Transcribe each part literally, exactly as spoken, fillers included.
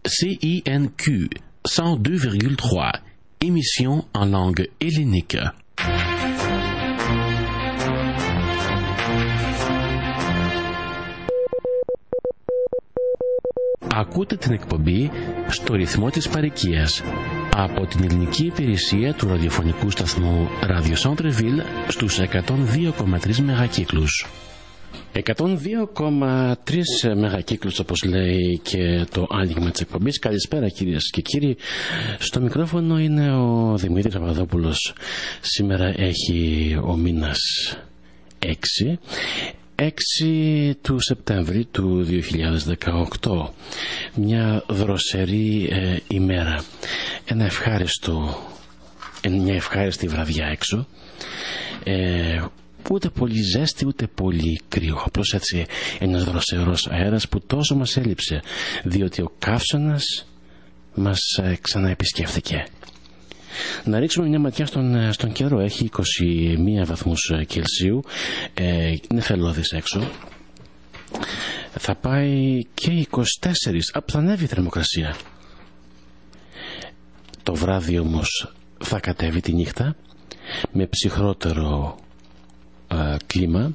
C I N Q cent deux virgule trois, émission en langue hellénique. Ακούτε την εκπομπή στο ρυθμό της παροικίας από την ελληνική υπηρεσία του ραδιοφωνικού σταθμού Radio Centreville στους εκατόν δύο κόμμα τρία μεγακύκλους. εκατόν δύο κόμμα τρία μεγακύκλους, όπως λέει και το άνοιγμα της εκπομπής. Καλησπέρα κυρίες και κύριοι. Στο μικρόφωνο είναι ο Δημήτρης Παπαδόπουλος. Σήμερα έχει ο μήνας έξι. έξι του Σεπτέμβρη του δύο χιλιάδες δεκαοκτώ. Μια δροσερή ε, ημέρα. Ένα ευχάριστο, μια ευχάριστη βραδιά έξω. Ε, ούτε πολύ ζέστη ούτε πολύ κρύο. Απλώς έτσι ένας δροσερός αέρας που τόσο μας έλειψε, διότι ο καύσωνας μας ε, ξαναεπισκέφθηκε. Να ρίξουμε μια ματιά στον, στον καιρό. Έχει είκοσι μία βαθμούς Κελσίου. ε, Είναι φελώδης έξω. Θα πάει και είκοσι τέσσερα. Απ' θα ανέβει η θερμοκρασία. Το βράδυ όμως θα κατέβει τη νύχτα με ψυχρότερο ε, κλίμα.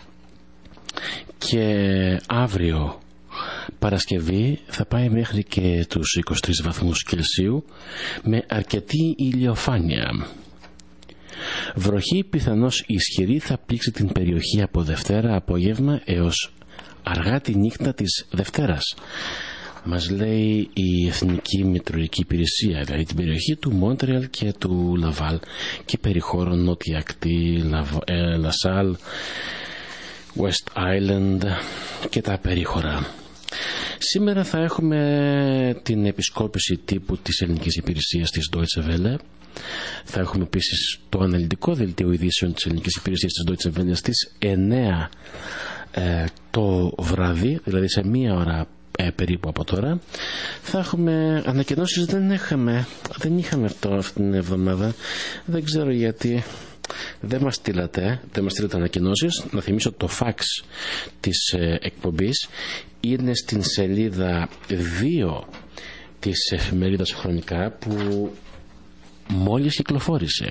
Και αύριο Παρασκευή θα πάει μέχρι και τους είκοσι τρεις βαθμούς Κελσίου με αρκετή ηλιοφάνεια. Βροχή πιθανώς ισχυρή θα πλήξει την περιοχή από Δευτέρα απόγευμα έως αργά τη νύχτα της Δευτέρας. Μας λέει η Εθνική Μετεωρολογική Υπηρεσία, δηλαδή την περιοχή του Μόντρεαλ και του Λαβάλ και περιχώρων Νότια Ακτή, Λασάλ, West Island και τα περίχωρα. Σήμερα θα έχουμε την επισκόπηση τύπου της ελληνικής υπηρεσίας της Deutsche Welle. Θα έχουμε επίσης το αναλυτικό δελτίο ειδήσεων της ελληνικής υπηρεσίας της Deutsche Welle στις εννέα ε, το βράδυ, δηλαδή σε μία ώρα ε, περίπου από τώρα. Θα έχουμε ανακοινώσεις. Δεν είχαμε, δεν είχαμε αυτό αυτήν την εβδομάδα. Δεν ξέρω γιατί. Δεν μας στείλατε, δεν μας στείλατε ανακοινώσεις. Να θυμίσω το φαξ της ε, εκπομπής είναι στην σελίδα δύο της εφημερίδας Χρονικά που μόλις κυκλοφόρησε.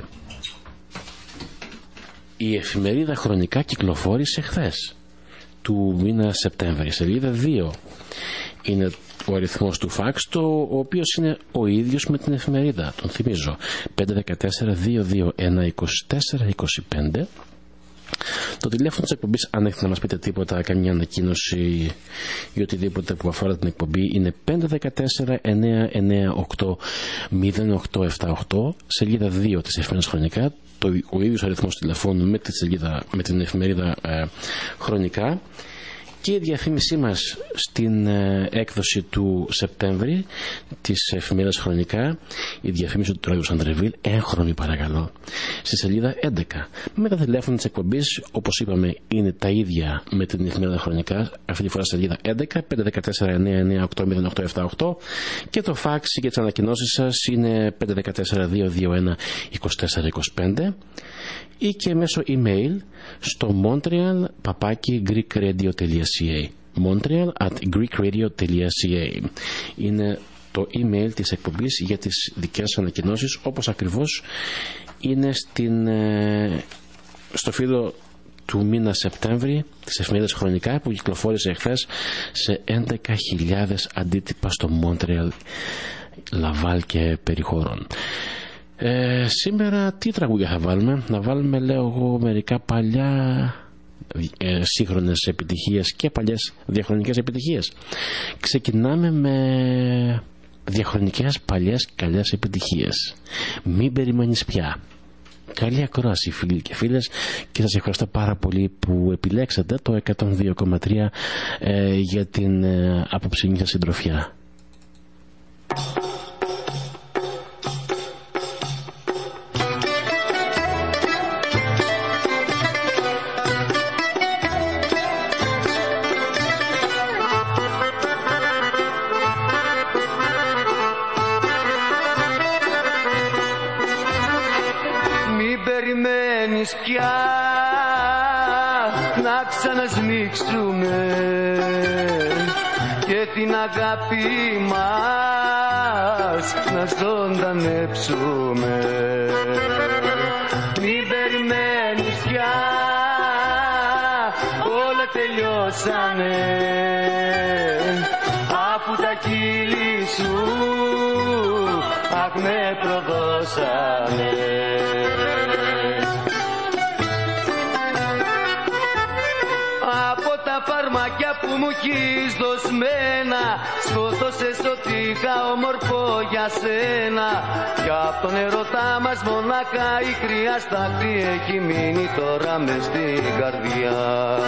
Η εφημερίδα Χρονικά κυκλοφόρησε χθες του μήνα Σεπτέμβρη. Σελίδα δύο είναι ο αριθμός του φαξ, το ο οποίος είναι ο ίδιος με την εφημερίδα. Τον θυμίζω, πέντε ένα τέσσερα δύο δύο ένα είκοσι τέσσερα είκοσι πέντε. Το τηλέφωνο της εκπομπής, αν έχετε να μας πείτε τίποτα, καμιά ανακοίνωση ή οτιδήποτε που αφορά την εκπομπή, είναι πέντε ένα τέσσερα εννέα εννέα οκτώ μηδέν οκτώ επτά οκτώ, σελίδα δύο της εφημερίδας Χρονικά. Το, ο ίδιος αριθμός τηλεφώνου με, τη σελίδα, με την εφημερίδα ε, Χρονικά. Και η διαφήμισή μας στην ε, έκδοση του Σεπτέμβρη της εφημερίδας Χρονικά, η διαφήμιση του Radio Centreville, έγχρωμη παρακαλώ, στη σελίδα έντεκα. Με τα τηλέφωνα της εκπομπής, όπως είπαμε, είναι τα ίδια με την εφημερίδα Χρονικά, αυτή τη φορά σελίδα έντεκα, πέντε ένα τέσσερα εννέα εννέα οκτώ μηδέν οκτώ επτά οκτώ, και το φαξ για τις ανακοινώσεις σας είναι πέντε ένα τέσσερα δύο δύο ένα είκοσι τέσσερα είκοσι πέντε, ή και μέσω email στο montreal παπάκι greekradio.ca, montreal at greekradio.ca. Είναι το email της εκπομπής για τις δικές σας ανακοινώσεις, όπως ακριβώς είναι στην, στο φύλλο του μήνα Σεπτέμβρη της εφημερίδας Χρονικά που κυκλοφόρησε εχθές σε έντεκα χιλιάδες αντίτυπα στο Montreal, Λαβάλ και περιχώρων. Ε, σήμερα τι τραγούδια θα βάλουμε? Να βάλουμε, λέω εγώ, μερικά παλιά ε, σύγχρονες επιτυχίες και παλιές διαχρονικές επιτυχίες. Ξεκινάμε με διαχρονικές παλιές καλές επιτυχίες. Μην περιμένεις πια. Καλή ακρόαση φίλοι και φίλες, και σας ευχαριστώ πάρα πολύ που επιλέξατε το εκατόν δύο κόμμα τρία ε, για την ε, απόψινή σας συντροφιά. Πια να ξανασμίξουμε, και την αγάπη μας να ζωντανέψουμε. Μην περιμένεις πια, όλα τελειώσανε, αφού τα κύλη σου αχ με προδώσανε. Από τα φαρμακιά που μου έχεις δοσμένα, σκότωσες ότι είχα όμορφο για σένα. Κι απ' τον ερωτά μας μονάχα η κρύα στάχτη έχει μείνει τώρα μες στην καρδιά.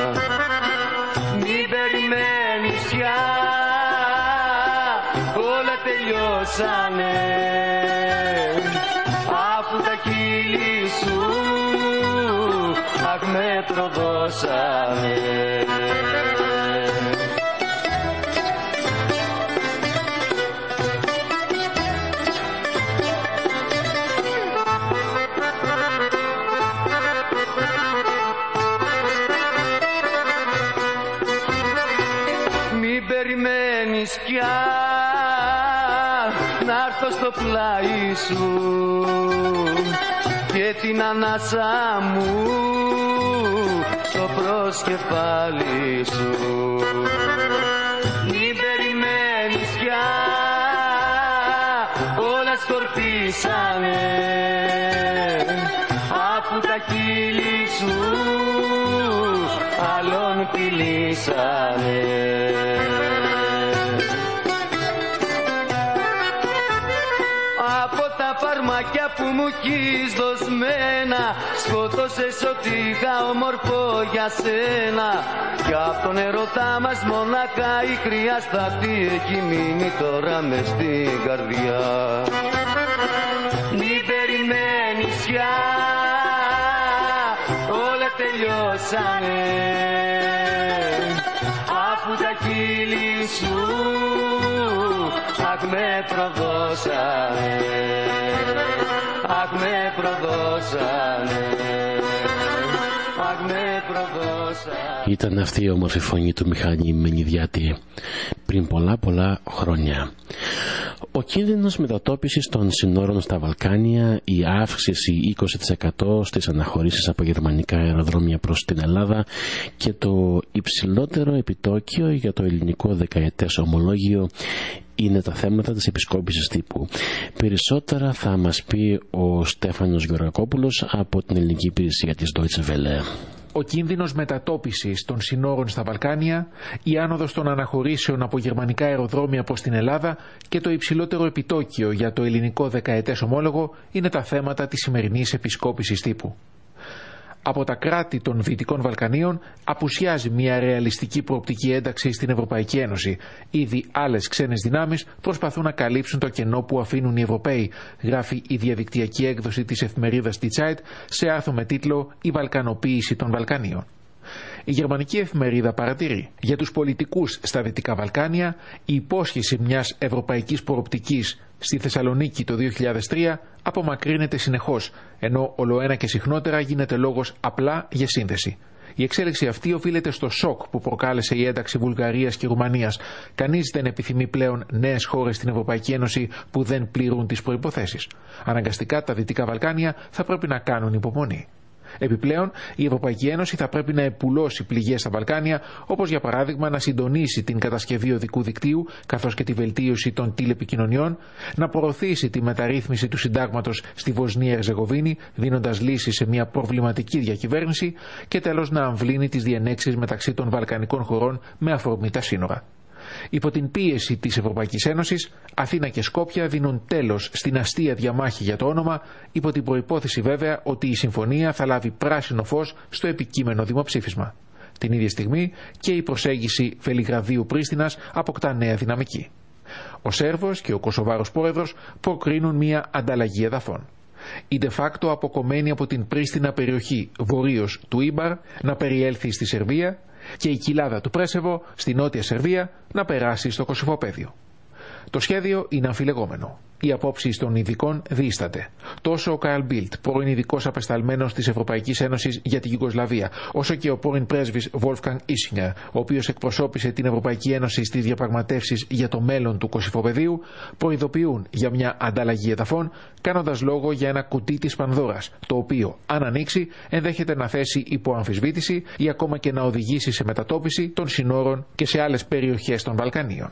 Μην περιμένεις πια, όλα τελειώσανε, αφού τα χείλη σου αχ με προδώσανε. Μην περιμένεις πια να έρθω στο πλάι σου και την ανάσα μου στο προσκεφάλι σου. Μην περιμένεις πια, όλα σκορπίσανε, αφού τα χείλη σου άλλον φιλήσανε. Από τα φαρμακιά που μου έχεις δοσμένα, σκότωσες ότι είχα όμορφο για σένα. Κι απ' τον ερωτά μας μονάχα η κρύα στάχτη έχει μείνει τώρα μες στην καρδιά. Μην περιμένεις πια, όλα τελειώσανε, αφού τα χείλη σου αχ με προδώσανε, αχ με προδώσανε, αχ με προδώσανε. Ήταν αυτή η όμορφη φωνή του Μιχάλη Μενιδιάτη πριν πολλά πολλά χρόνια. Ο κίνδυνος μετατόπισης των συνόρων στα Βαλκάνια, η αύξηση είκοσι τοις εκατό στις αναχωρήσεις από γερμανικά αεροδρόμια προς την Ελλάδα και το υψηλότερο επιτόκιο για το ελληνικό δεκαετές ομολόγιο είναι τα θέματα της επισκόπησης τύπου. Περισσότερα θα μας πει ο Στέφανος Γεωργακόπουλος από την ελληνική υπηρεσία της Deutsche Welle. Ο κίνδυνος μετατόπισης των συνόρων στα Βαλκάνια, η άνοδος των αναχωρήσεων από γερμανικά αεροδρόμια προς την Ελλάδα και το υψηλότερο επιτόκιο για το ελληνικό δεκαετές ομόλογο είναι τα θέματα της σημερινής επισκόπησης τύπου. Από τα κράτη των Δυτικών Βαλκανίων απουσιάζει μια ρεαλιστική προοπτική ένταξη στην Ευρωπαϊκή Ένωση. Ήδη άλλες ξένες δυνάμεις προσπαθούν να καλύψουν το κενό που αφήνουν οι Ευρωπαίοι, γράφει η διαδικτυακή έκδοση της εφημερίδας Die Zeit σε άρθρο με τίτλο «Η Βαλκανοποίηση των Βαλκανίων». Η γερμανική εφημερίδα παρατηρεί: για τους πολιτικούς στα Δυτικά Βαλκάνια, η υπόσχεση μιας ευρωπαϊκής προοπτικής στη Θεσσαλονίκη το δύο χιλιάδες τρία απομακρύνεται συνεχώς, ενώ ολοένα και συχνότερα γίνεται λόγος απλά για σύνδεση. Η εξέλιξη αυτή οφείλεται στο σοκ που προκάλεσε η ένταξη Βουλγαρίας και Ρουμανίας. Κανείς δεν επιθυμεί πλέον νέες χώρες στην Ευρωπαϊκή Ένωση που δεν πληρούν τις προϋποθέσεις. Αναγκαστικά τα Δυτικά Βαλκάνια θα πρέπει να κάνουν υπομονή. Επιπλέον, η Ευρωπαϊκή Ένωση θα πρέπει να επουλώσει πληγές στα Βαλκάνια, όπως για παράδειγμα να συντονίσει την κατασκευή οδικού δικτύου καθώς και τη βελτίωση των τηλεπικοινωνιών, να προωθήσει τη μεταρρύθμιση του συντάγματος στη Βοσνία Ερζεγοβίνη, δίνοντας λύση σε μια προβληματική διακυβέρνηση, και τέλος να αμβλύνει τις διενέξεις μεταξύ των βαλκανικών χωρών με αφορμή τα σύνορα. Υπό την πίεση της Ευρωπαϊκής Ένωσης, Αθήνα και Σκόπια δίνουν τέλος στην αστεία διαμάχη για το όνομα, υπό την προϋπόθεση βέβαια ότι η συμφωνία θα λάβει πράσινο φως στο επικείμενο δημοψήφισμα. Την ίδια στιγμή και η προσέγγιση Βελιγραδίου-Πρίστινας αποκτά νέα δυναμική. Ο Σέρβος και ο Κωσοβάρος πρόεδρος προκρίνουν μια ανταλλαγή εδαφών. Η de facto αποκομμένη από την Πρίστινα περιοχή βορείως του Ήμπαρ να περιέλθει στη Σερβία και η κοιλάδα του Πρέσεβο στη νότια Σερβία να περάσει στο Κωσυφοπαίδιο. Το σχέδιο είναι αμφιλεγόμενο. Οι απόψεις των ειδικών διείστανται. Τόσο ο Καρλ Μπίλτ, πρώην ειδικός απεσταλμένος της Ευρωπαϊκής Ένωσης για την Γιουγκοσλαβία, όσο και ο πρώην πρέσβης Wolfgang Ischinger, ο οποίος εκπροσώπησε την Ευρωπαϊκή Ένωση στις διαπραγματεύσεις για το μέλλον του Κωσυφοπεδίου, προειδοποιούν για μια ανταλλαγή εδαφών, κάνοντας λόγο για ένα κουτί της Πανδώρας, το οποίο, αν ανοίξει, ενδέχεται να θέσει υπό αμφισβήτηση ή ακόμα και να οδηγήσει σε μετατόπιση των συνόρων και σε άλλες περιοχές των Βαλκανίων.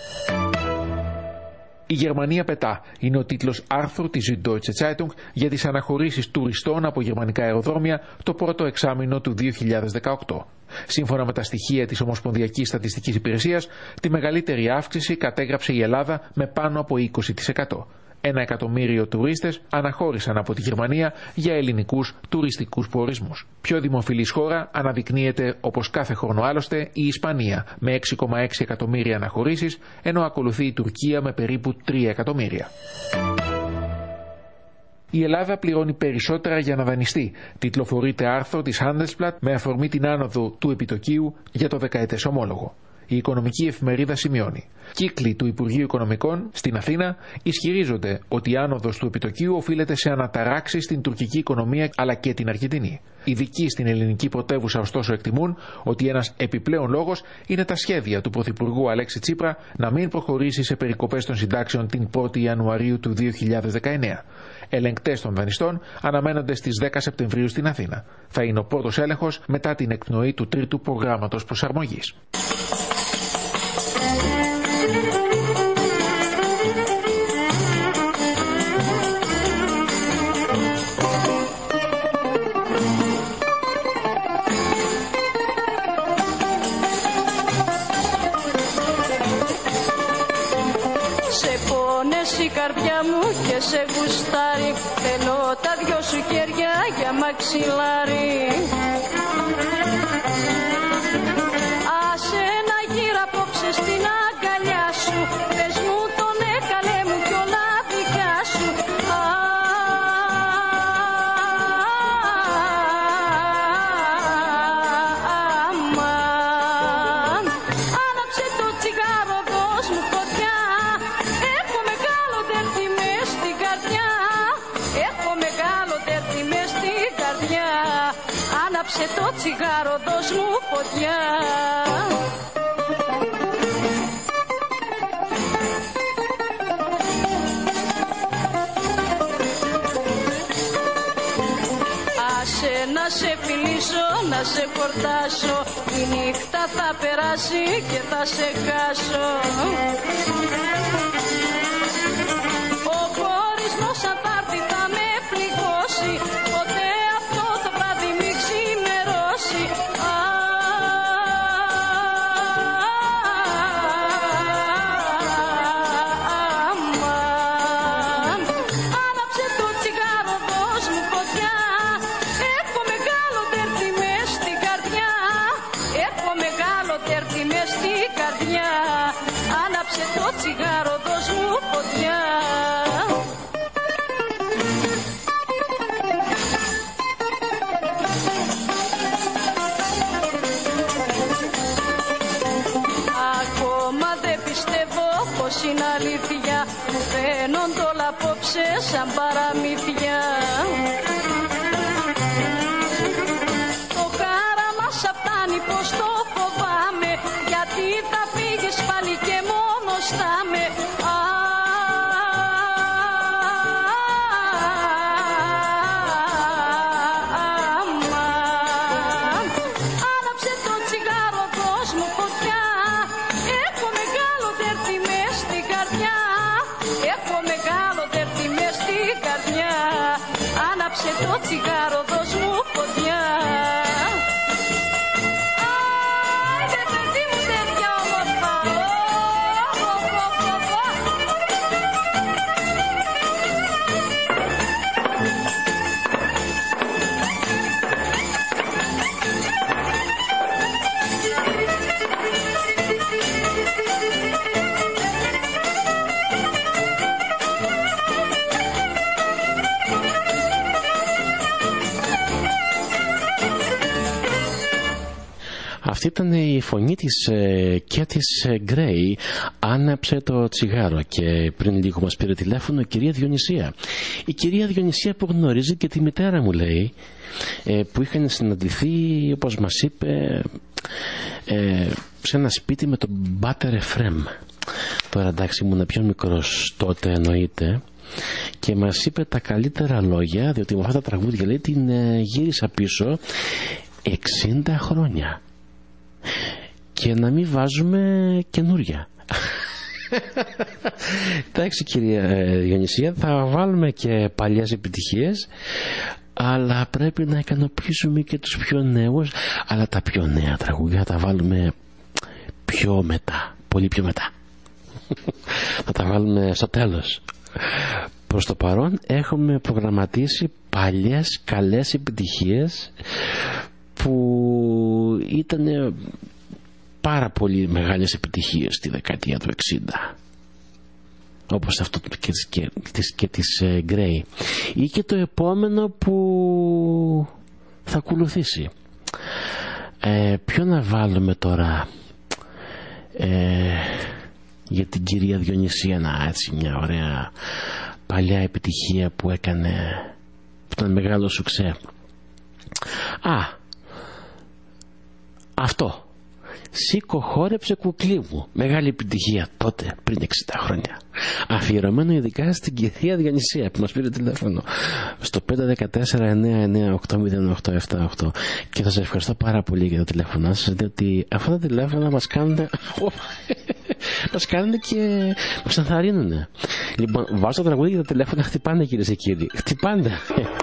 «Η Γερμανία πετά» είναι ο τίτλος άρθρου της Süddeutsche Zeitung για τις αναχωρήσεις τουριστών από γερμανικά αεροδρόμια το πρώτο εξάμηνο του δύο χιλιάδες δεκαοκτώ. Σύμφωνα με τα στοιχεία της Ομοσπονδιακής Στατιστικής Υπηρεσίας, τη μεγαλύτερη αύξηση κατέγραψε η Ελλάδα με πάνω από είκοσι τοις εκατό. Ένα εκατομμύριο τουρίστες αναχώρησαν από τη Γερμανία για ελληνικούς τουριστικούς προορισμούς. Πιο δημοφιλής χώρα αναδεικνύεται, όπως κάθε χρόνο άλλωστε, η Ισπανία με έξι κόμμα έξι εκατομμύρια αναχωρήσεις, ενώ ακολουθεί η Τουρκία με περίπου τρία εκατομμύρια. Η Ελλάδα πληρώνει περισσότερα για να δανειστεί, τιτλοφορείται άρθρο της Handelsblatt με αφορμή την άνοδο του επιτοκίου για το δεκαετές ομόλογο. Η οικονομική εφημερίδα σημειώνει: κύκλοι του Υπουργείου Οικονομικών στην Αθήνα ισχυρίζονται ότι η άνοδος του επιτοκίου οφείλεται σε αναταράξεις στην τουρκική οικονομία αλλά και την Αργεντινή. Ειδικοί στην ελληνική πρωτεύουσα ωστόσο εκτιμούν ότι ένας επιπλέον λόγος είναι τα σχέδια του Πρωθυπουργού Αλέξη Τσίπρα να μην προχωρήσει σε περικοπές των συντάξεων την πρώτη Ιανουαρίου του δύο χιλιάδες δεκαεννέα. Ελεγκτές των δανειστών αναμένονται στις δέκα Σεπτεμβρίου στην Αθήνα. Θα είναι ο πρώτος έλεγχος μετά την εκπνοή του τρίτου προγράμματος προσαρμογής. Η καρδιά μου και σε γουστάρει, θέλω τα δυο σου χέρια για μαξιλάρι. Άσε να γύρω απόψε στην αγκαλιά σου, πες μου τον έκαλε μου κι όλα δικά σου. Αμάν, άναψε το τσιγάρο, δώσ' μου φωτιά. Έχω μεγάλο τέρτη μες στην καρδιά. Έχω μεγάλο τέρτη μες στην καρδιά. Άναψε το τσιγάρο, δώσ' μου φωτιά. Άσε να σε φιλήσω, να σε χορτάσω. Η νύχτα θα περάσει και θα σε χάσω. Ο χωρισμός αν θα έρθει θα με πληγώσει. Ποτέ αυτό το βράδυ μη ξημερώσει. Αμάν, άναψε το τσιγάρο, δώσ' μου φωτιά. Έχω μεγάλο τέρτη μες στην καρδιά. Έχω μεγάλο τέρτη μες στην καρδιά. Άναψε το τσιγάρο, δώσ' μου φωτιά. Ακόμα δεν πιστεύω πως είναι αλήθεια. Μου φαίνονται όλα απόψε σαν παραμύθια. Το χάραμα σα φτάνει πως το φοβάμαι. Γιατί θα φύγεις πάλι και μόνος θα με. Αμάν, άναψε το τσιγάρο, δώσ' μου φωτιά. Έχω μεγάλο τέρτη μες στην καρδιά. Έχω μεγάλο τέρτη μες στην καρδιά. Άναψε το τσιγάρο, δώσ' μου φωτιά. Άιντε παιδί μου τέτοια όμορφα. Αυτή ήταν η φωνή της και της Γκρέι. Άναψε το τσιγάρο και πριν λίγο μας πήρε τηλέφωνο η κυρία Διονυσία. Η κυρία Διονυσία που γνωρίζει και τη μητέρα μου, λέει, που είχαν συναντηθεί, όπως μας είπε, σε ένα σπίτι με τον Μπάτερ Εφρέμ. Τώρα εντάξει, ήμουν πιο μικρός τότε, εννοείται, και μας είπε τα καλύτερα λόγια, διότι με αυτά τα τραγούδια, λέει, την γύρισα πίσω εξήντα χρόνια και να μην βάζουμε καινούρια. Εντάξει, κυρία Διονυσία, θα βάλουμε και παλιές επιτυχίες, αλλά πρέπει να ικανοποιήσουμε και τους πιο νέους, αλλά τα πιο νέα τραγούδια θα τα βάλουμε πιο μετά, πολύ πιο μετά. Θα τα βάλουμε στο τέλος. Προς το παρόν έχουμε προγραμματίσει παλιές καλές επιτυχίες που ήταν πάρα πολύ μεγάλες επιτυχίες στη δεκαετία του εξήντα, όπως αυτό και της, και, της, και της ε, Γκρέι, ή και το επόμενο που θα ακολουθήσει. ε, ποιο να βάλουμε τώρα ε, για την κυρία Διονυσία, να, έτσι μια ωραία παλιά επιτυχία που έκανε, που ήταν μεγάλο σουξέ. Α, αυτό, σήκω χόρεψε κουκλί μου, μεγάλη επιτυχία τότε πριν εξήντα χρόνια, αφιερωμένο ειδικά στην κυρία Διονυσία που μας πήρε τηλέφωνο στο πέντε ένα τέσσερα εννιά εννιά οκτώ μηδέν οκτώ επτά οκτώ. Και θα σας ευχαριστώ πάρα πολύ για το τηλέφωνο σας, διότι αυτά τα τηλέφωνα μας κάνουν μας κάνουν και μας ενθαρρύνουν. Λοιπόν, βάζω το τραγούδι και τα τηλέφωνα χτυπάνε, κυρίες και κύριοι, χτυπάνε.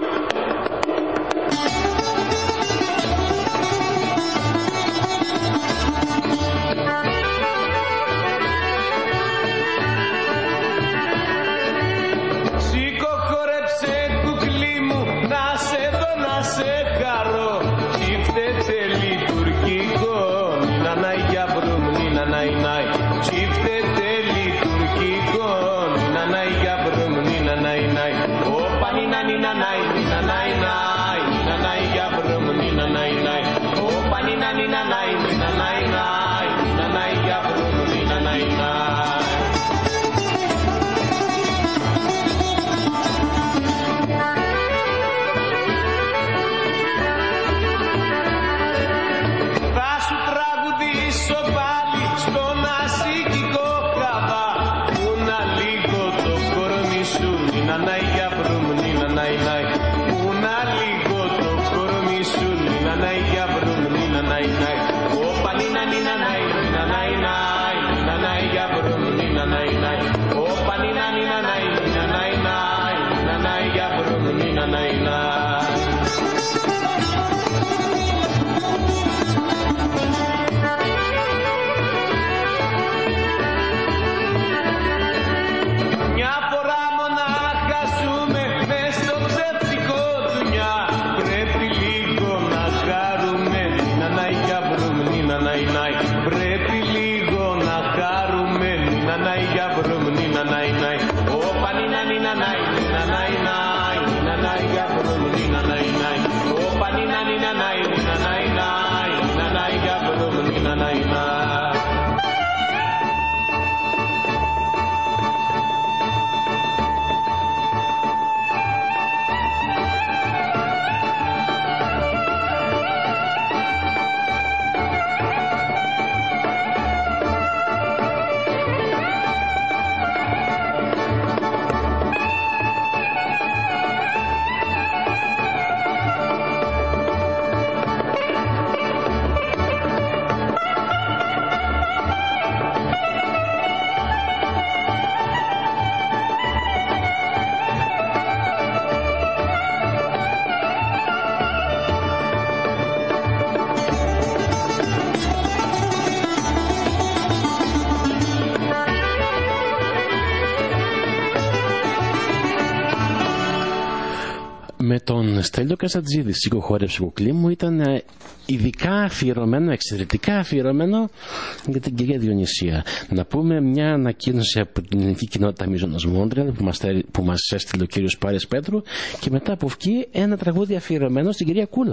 Με τον Στέλιο Καζατζίδη, σήκω χόρεψε κουκλί μου, ήταν ειδικά αφιερωμένο, εξαιρετικά αφιερωμένο για την κυρία Διονυσία. Να πούμε μια ανακοίνωση από την ελληνική κοινότητα Μίζωνος Μόντρεαλ που μας, που μας έστειλε ο κύριος Πάρης Πέτρου, και μετά από εκεί ένα τραγούδι αφιερωμένο στην κυρία Κούλα.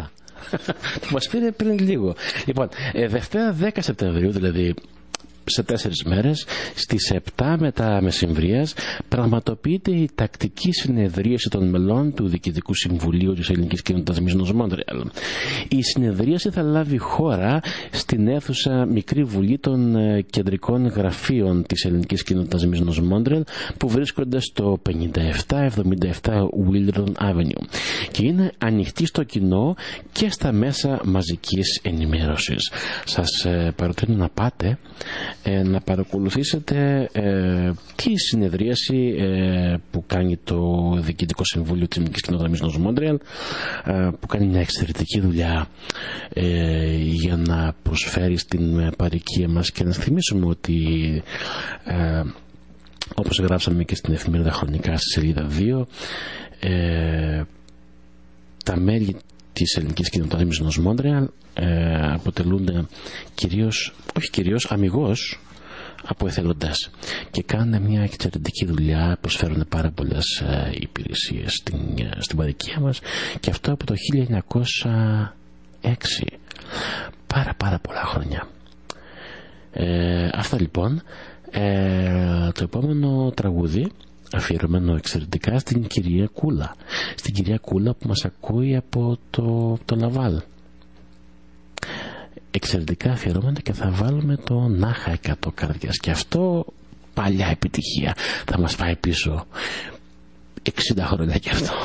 που μας πήρε πριν λίγο. Λοιπόν, ε, Δευτέρα δέκα Σεπτεμβρίου, δηλαδή σε τέσσερις μέρες, στις επτά μετά μεσημβρίας, πραγματοποιείται η τακτική συνεδρίαση των μελών του Διοικητικού Συμβουλίου της Ελληνικής Κοινότητας Μίζωνος Μόντρεαλ. Η συνεδρίαση θα λάβει χώρα στην αίθουσα Μικρή Βουλή των Κεντρικών Γραφείων της Ελληνικής Κοινότητας Μίζωνος Μόντρεαλ, που βρίσκονται στο πενήντα επτά εβδομήντα επτά Wilderton Avenue, και είναι ανοιχτή στο κοινό και στα μέσα μαζικής ενημέρωσης. Σας ε, παροτρύνω να πάτε Ε, να παρακολουθήσετε ε, τη συνεδρίαση ε, που κάνει το Διοικητικό Συμβούλιο της Ελληνικής Κοινότητας Μίζωνος Μόντρεαλ, ε, που κάνει μια εξαιρετική δουλειά ε, για να προσφέρει στην παροικία μας. Και να θυμίσουμε ότι ε, όπως γράψαμε και στην εφημερίδα Χρονικά στη σελίδα δύο, ε, τα μέλη της Ελληνικής Κοινότητας Μίζωνος Μόντρεαλ ε, αποτελούνται κυρίως, όχι κυρίως, αμιγώς από εθελοντές, και κάνουν μια εξαιρετική δουλειά, προσφέρουν πάρα πολλές ε, υπηρεσίες στην, ε, στην παροικία μας, και αυτό από το χίλια εννιακόσια έξι, πάρα πάρα πολλά χρόνια. Ε, αυτά λοιπόν. Ε, το επόμενο τραγούδι αφιερωμένο εξαιρετικά στην κυρία Κούλα, στην κυρία Κούλα που μας ακούει από το, το Λαβάλ. Εξαιρετικά αφιερώμενο, και θα βάλουμε το Νάχα εκατό καρδιάς, και αυτό παλιά επιτυχία, θα μας πάει πίσω εξήντα χρόνια και αυτό.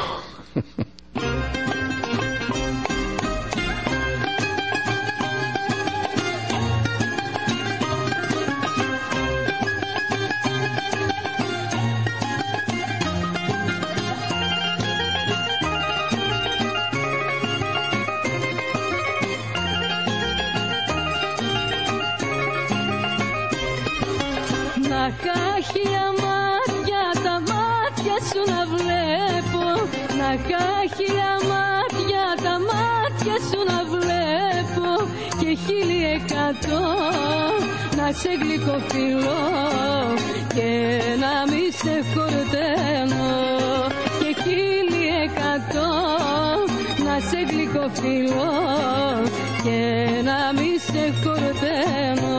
Χίλια μάτια, τα μάτια σου να βλέπω. Να χίλια μάτια, τα μάτια σου να βλέπω. Και χίλι εκατό να σε γλυκοφιλώ και να μη σε χορταίνω. Και χίλι εκατό να σε γλυκοφιλώ και να μη σε χορταίνω.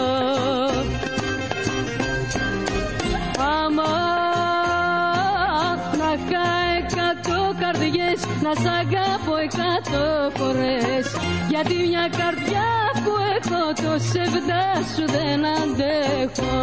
Να σ' αγαπώ εκατό φορές, γιατί μια καρδιά που έχω το σεβδά σου δεν αντέχω.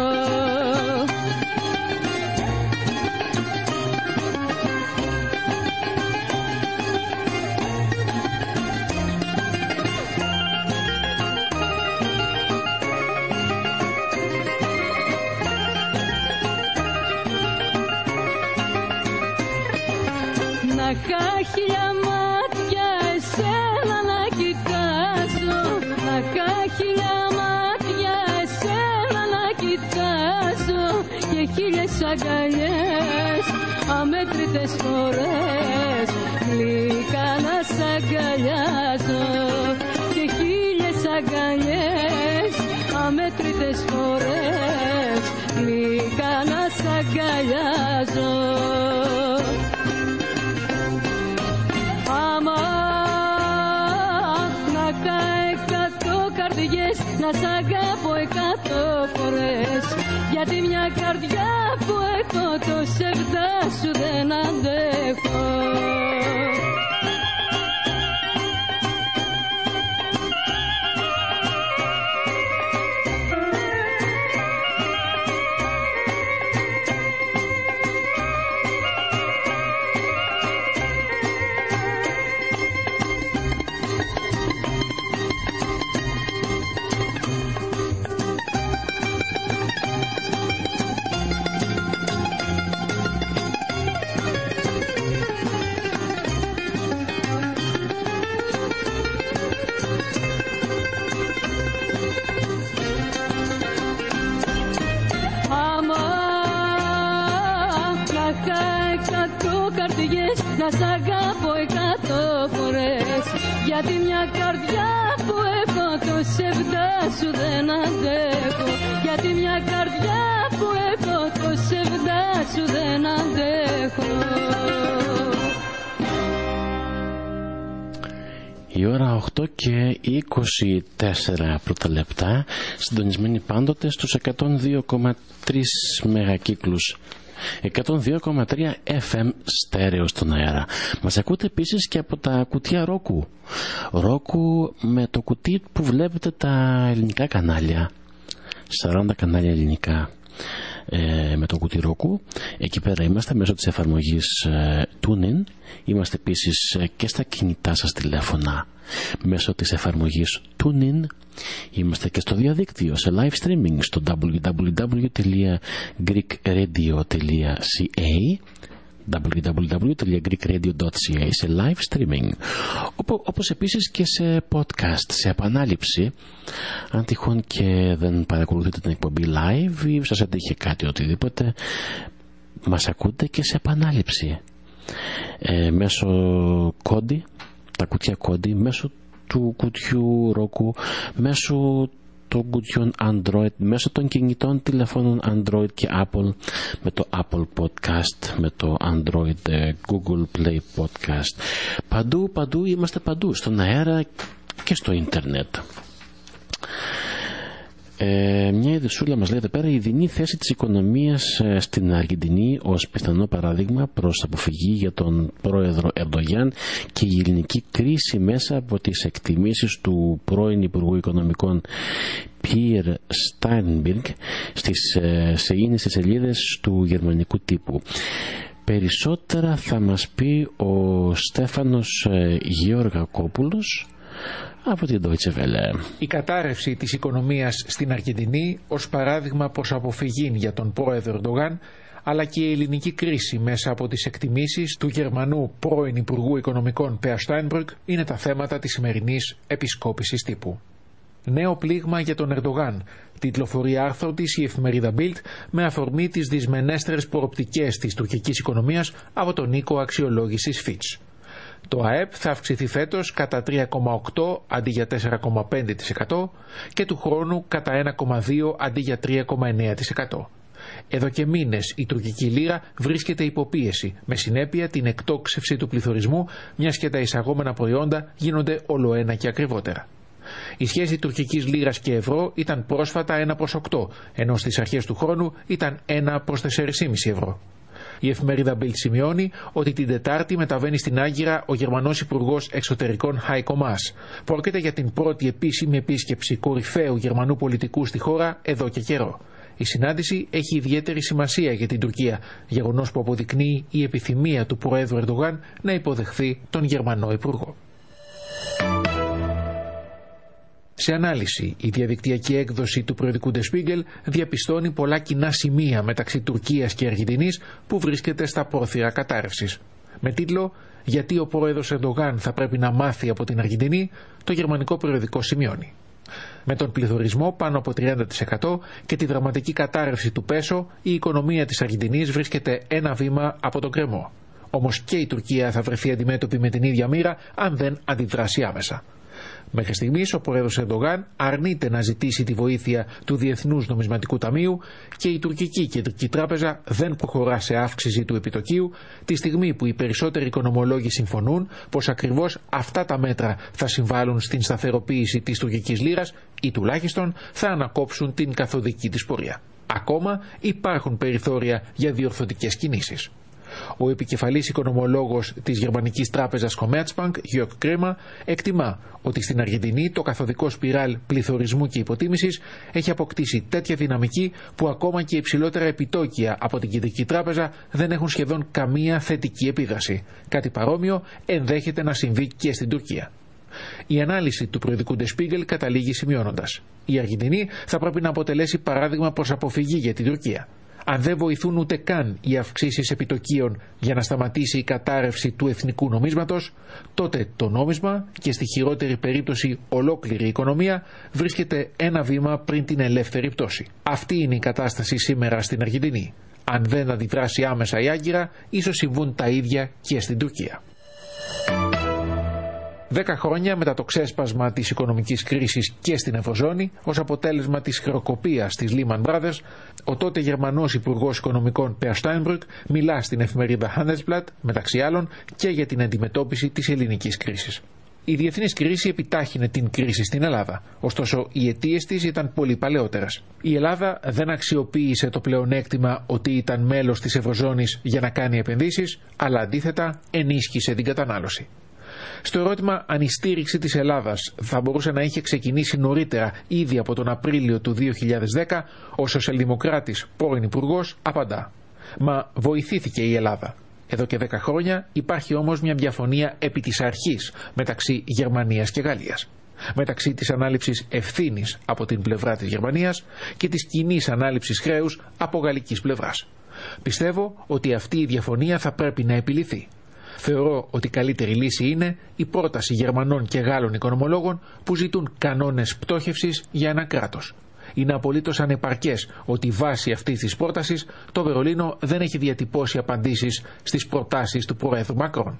Χίλια μάτια εσένα να κοιτάζω, να χίλια μάτια εσένα να κοιτάζω, και χίλιες αγκαλιές αμέτρητες φορές γλυκά να σ' αγκαλιάζω. Και χίλιες αγκαλιές αμέτρητες φορές γλυκά να σ' αγκαλιάζω. Να σ' αγαπώ εκατό φορές, γιατί μια καρδιά που έχω το σεβδά σου δεν αντέχω. Να σ' αγαπώ εκατό φορές, γιατί μια καρδιά που έχω το σεβδά σου δεν αντέχω. Γιατί μια καρδιά που έχω το σεβδά σου δεν αντέχω. Η ώρα οκτώ και είκοσι τέσσερα πρώτα λεπτά, συντονισμένοι πάντοτε στους εκατόν δύο κόμμα τρία μεγακύκλους, εκατόν δύο κόμμα τρία εφ εμ στέρεο στον αέρα. Μας ακούτε επίσης και από τα κουτιά Roku. Roku με το κουτί που βλέπετε τα ελληνικά κανάλια, σαράντα κανάλια ελληνικά. Ε, με το κουτί Roku, εκεί πέρα είμαστε μέσω της εφαρμογής ε, TuneIn. Είμαστε επίσης ε, και στα κινητά σας τηλέφωνα μέσω της εφαρμογής TuneIn. Είμαστε και στο διαδίκτυο σε live streaming στο double-u double-u double-u τελεία greek radio τελεία c a double-u double-u double-u τελεία greek radio τελεία c a σε live streaming, όπως επίσης και σε podcast, σε επανάληψη, αν τυχόν και δεν παρακολουθείτε την εκπομπή live ή σας έτυχε κάτι οτιδήποτε, μας ακούτε και σε επανάληψη ε, μέσω κόντι, τα κουτιά κόντι, μέσω του κουτιού Roku, μέσω των κουτιών Android, μέσω των κινητών τηλεφώνων Android και Apple, με το Apple Podcast, με το Android Google Play Podcast. Παντού, παντού, είμαστε παντού, στον αέρα και στο ίντερνετ. Ε, μια ειδησούλα μας λέει εδώ πέρα: η δεινή θέση της οικονομίας ε, στην Αργεντινή ως πιθανό παράδειγμα προς αποφυγή για τον πρόεδρο Ερντογάν και η ελληνική κρίση μέσα από τις εκτιμήσεις του πρώην Υπουργού Οικονομικών Πιερ Στάινμπεργκ στις ε, σε ίνες σελίδες του γερμανικού τύπου. Περισσότερα θα μας πει ο Στέφανος ε, Γεωργακόπουλος από την Deutsche Welle. Η κατάρρευση της οικονομίας στην Αργεντινή ως παράδειγμα προς αποφυγή για τον πρόεδρο Ερντογάν, αλλά και η ελληνική κρίση μέσα από τις εκτιμήσεις του Γερμανού πρώην Υπουργού Οικονομικών Πιερ Στάινμπεργκ είναι τα θέματα της σημερινής επισκόπησης τύπου. Νέο πλήγμα για τον Ερντογάν, τιτλοφορεί άρθρο της η εφημερίδα Bild με αφορμή τις δυσμενέστερες προοπτικές της τουρκικής οικονομίας από τον οίκο αξιολόγησης Fitch. Το ΑΕΠ θα αυξηθεί φέτος κατά τρία κόμμα οκτώ αντί για τέσσερα κόμμα πέντε τοις εκατό και του χρόνου κατά ένα κόμμα δύο αντί για τρία κόμμα εννέα τοις εκατό. Εδώ και μήνες η τουρκική λίρα βρίσκεται υποπίεση, με συνέπεια την εκτόξευση του πληθωρισμού, μιας και τα εισαγόμενα προϊόντα γίνονται ολοένα και ακριβότερα. Η σχέση τουρκικής λίρας και ευρώ ήταν πρόσφατα ένα προς οκτώ, ενώ στις αρχές του χρόνου ήταν ένα προς τέσσερα κόμμα πέντε ευρώ. Η εφημερίδα Bild σημειώνει ότι την Τετάρτη μεταβαίνει στην Άγκυρα ο Γερμανός Υπουργός Εξωτερικών Heiko Maas. Πρόκειται για την πρώτη επίσημη επίσκεψη κορυφαίου Γερμανού πολιτικού στη χώρα εδώ και καιρό. Η συνάντηση έχει ιδιαίτερη σημασία για την Τουρκία, γεγονός που αποδεικνύει η επιθυμία του Προέδρου Ερντογάν να υποδεχθεί τον Γερμανό Υπουργό. Σε ανάλυση, η διαδικτυακή έκδοση του περιοδικού Der Spiegel διαπιστώνει πολλά κοινά σημεία μεταξύ Τουρκίας και Αργεντινής που βρίσκεται στα πρόθυρα κατάρρευσης. Με τίτλο «Γιατί ο πρόεδρος Ερντογάν θα πρέπει να μάθει από την Αργεντινή», το γερμανικό περιοδικό σημειώνει. Με τον πληθωρισμό πάνω από τριάντα τοις εκατό και τη δραματική κατάρρευση του πέσο, η οικονομία της Αργεντινής βρίσκεται ένα βήμα από τον κρεμό. Όμως και η Τουρκία θα βρεθεί αντιμέτωπη με την ίδια μοίρα αν δεν αντιδράσει άμεσα. Μέχρι στιγμής ο πρόεδρος Ερντογάν αρνείται να ζητήσει τη βοήθεια του Διεθνούς Νομισματικού Ταμείου και η τουρκική κεντρική τράπεζα δεν προχωρά σε αύξηση του επιτοκίου, τη στιγμή που οι περισσότεροι οικονομολόγοι συμφωνούν πως ακριβώς αυτά τα μέτρα θα συμβάλλουν στην σταθεροποίηση της τουρκικής λίρας ή τουλάχιστον θα ανακόψουν την καθοδική της πορεία. Ακόμα υπάρχουν περιθώρια για διορθωτικές κινήσεις. Ο επικεφαλής οικονομολόγος της γερμανικής τράπεζας Commerzbank, Jörg Krämer, εκτιμά ότι στην Αργεντινή το καθοδικό σπιράλ πληθωρισμού και υποτίμησης έχει αποκτήσει τέτοια δυναμική που ακόμα και υψηλότερα επιτόκια από την κεντρική τράπεζα δεν έχουν σχεδόν καμία θετική επίδραση. Κάτι παρόμοιο ενδέχεται να συμβεί και στην Τουρκία. Η ανάλυση του περιοδικού Der Spiegel καταλήγει σημειώνοντας: η Αργεντινή θα πρέπει να αποτελέσει παράδειγμα προς αποφυγή για την Τουρκία. Αν δεν βοηθούν ούτε καν οι αυξήσεις επιτοκίων για να σταματήσει η κατάρρευση του εθνικού νομίσματος, τότε το νόμισμα και στη χειρότερη περίπτωση ολόκληρη η οικονομία βρίσκεται ένα βήμα πριν την ελεύθερη πτώση. Αυτή είναι η κατάσταση σήμερα στην Αργεντινή. Αν δεν αντιδράσει άμεσα η Άγκυρα, ίσως συμβούν τα ίδια και στην Τουρκία. Δέκα χρόνια μετά το ξέσπασμα της οικονομικής κρίσης και στην Ευρωζώνη, ως αποτέλεσμα της χρεοκοπίας της Lehman Brothers, ο τότε Γερμανός Υπουργός Οικονομικών Πιερ Στάινμπεργκ μιλά στην εφημερίδα Handelsblatt, μεταξύ άλλων, και για την αντιμετώπιση της ελληνικής κρίσης. Η διεθνής κρίση επιτάχυνε την κρίση στην Ελλάδα, ωστόσο οι αιτίες της ήταν πολύ παλαιότερες. Η Ελλάδα δεν αξιοποίησε το πλεονέκτημα ότι ήταν μέλος της Ευρωζώνης για να κάνει επενδύσεις, αλλά αντίθετα ενίσχυσε την κατανάλωση. Στο ερώτημα αν η στήριξη της Ελλάδας θα μπορούσε να είχε ξεκινήσει νωρίτερα, ήδη από τον Απρίλιο του δύο χιλιάδες δέκα, ο σοσιαλδημοκράτης πρώην υπουργός απαντά: «Μα βοηθήθηκε η Ελλάδα. Εδώ και δέκα χρόνια υπάρχει όμως μια διαφωνία επί της αρχής μεταξύ Γερμανίας και Γαλλίας. Μεταξύ της ανάληψης ευθύνης από την πλευρά της Γερμανίας και της κοινής ανάληψης χρέους από γαλλικής πλευράς. Πιστεύω ότι αυτή η διαφωνία θα πρέπει να επιληθεί. Θεωρώ ότι η καλύτερη λύση είναι η πρόταση Γερμανών και Γάλλων οικονομολόγων που ζητούν κανόνες πτώχευσης για ένα κράτος. Είναι απολύτως ανεπαρκές ότι βάσει αυτής της πρότασης το Βερολίνο δεν έχει διατυπώσει απαντήσεις στις προτάσεις του Προέδρου Μακρόν».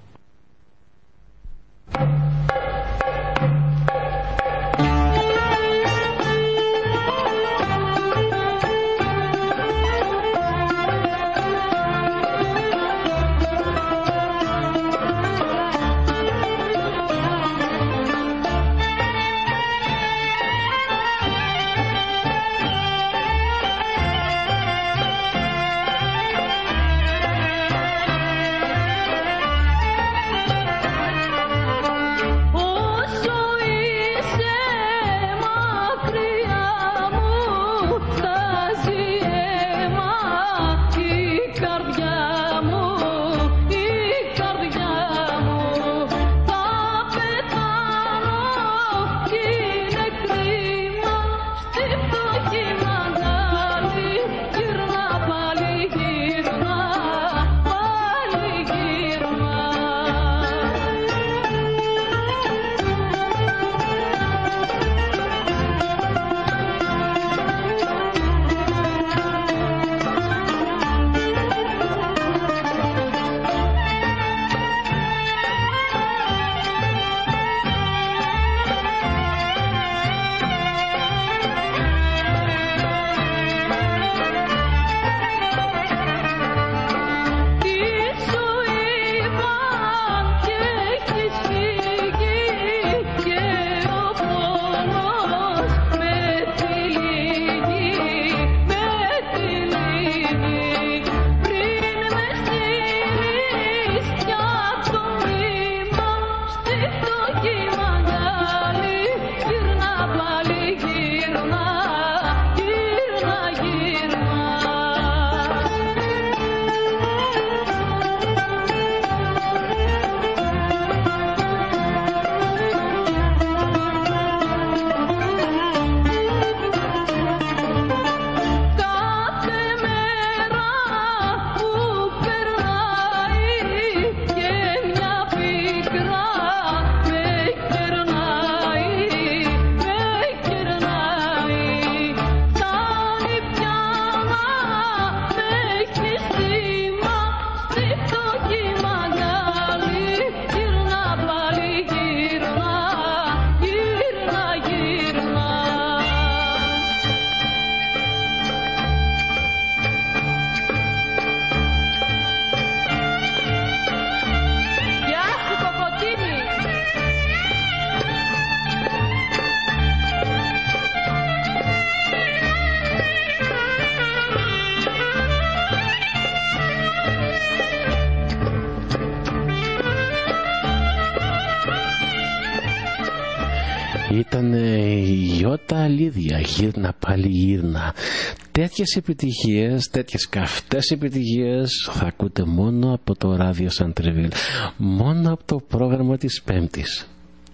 Ήταν η Ιώτα Λίδια, γύρνα πάλι γύρνα. Τέτοιες επιτυχίες, τέτοιες καυτές επιτυχίες θα ακούτε μόνο από το ράδιο Σαντρεβίλ, μόνο από το πρόγραμμα της Πέμπτης.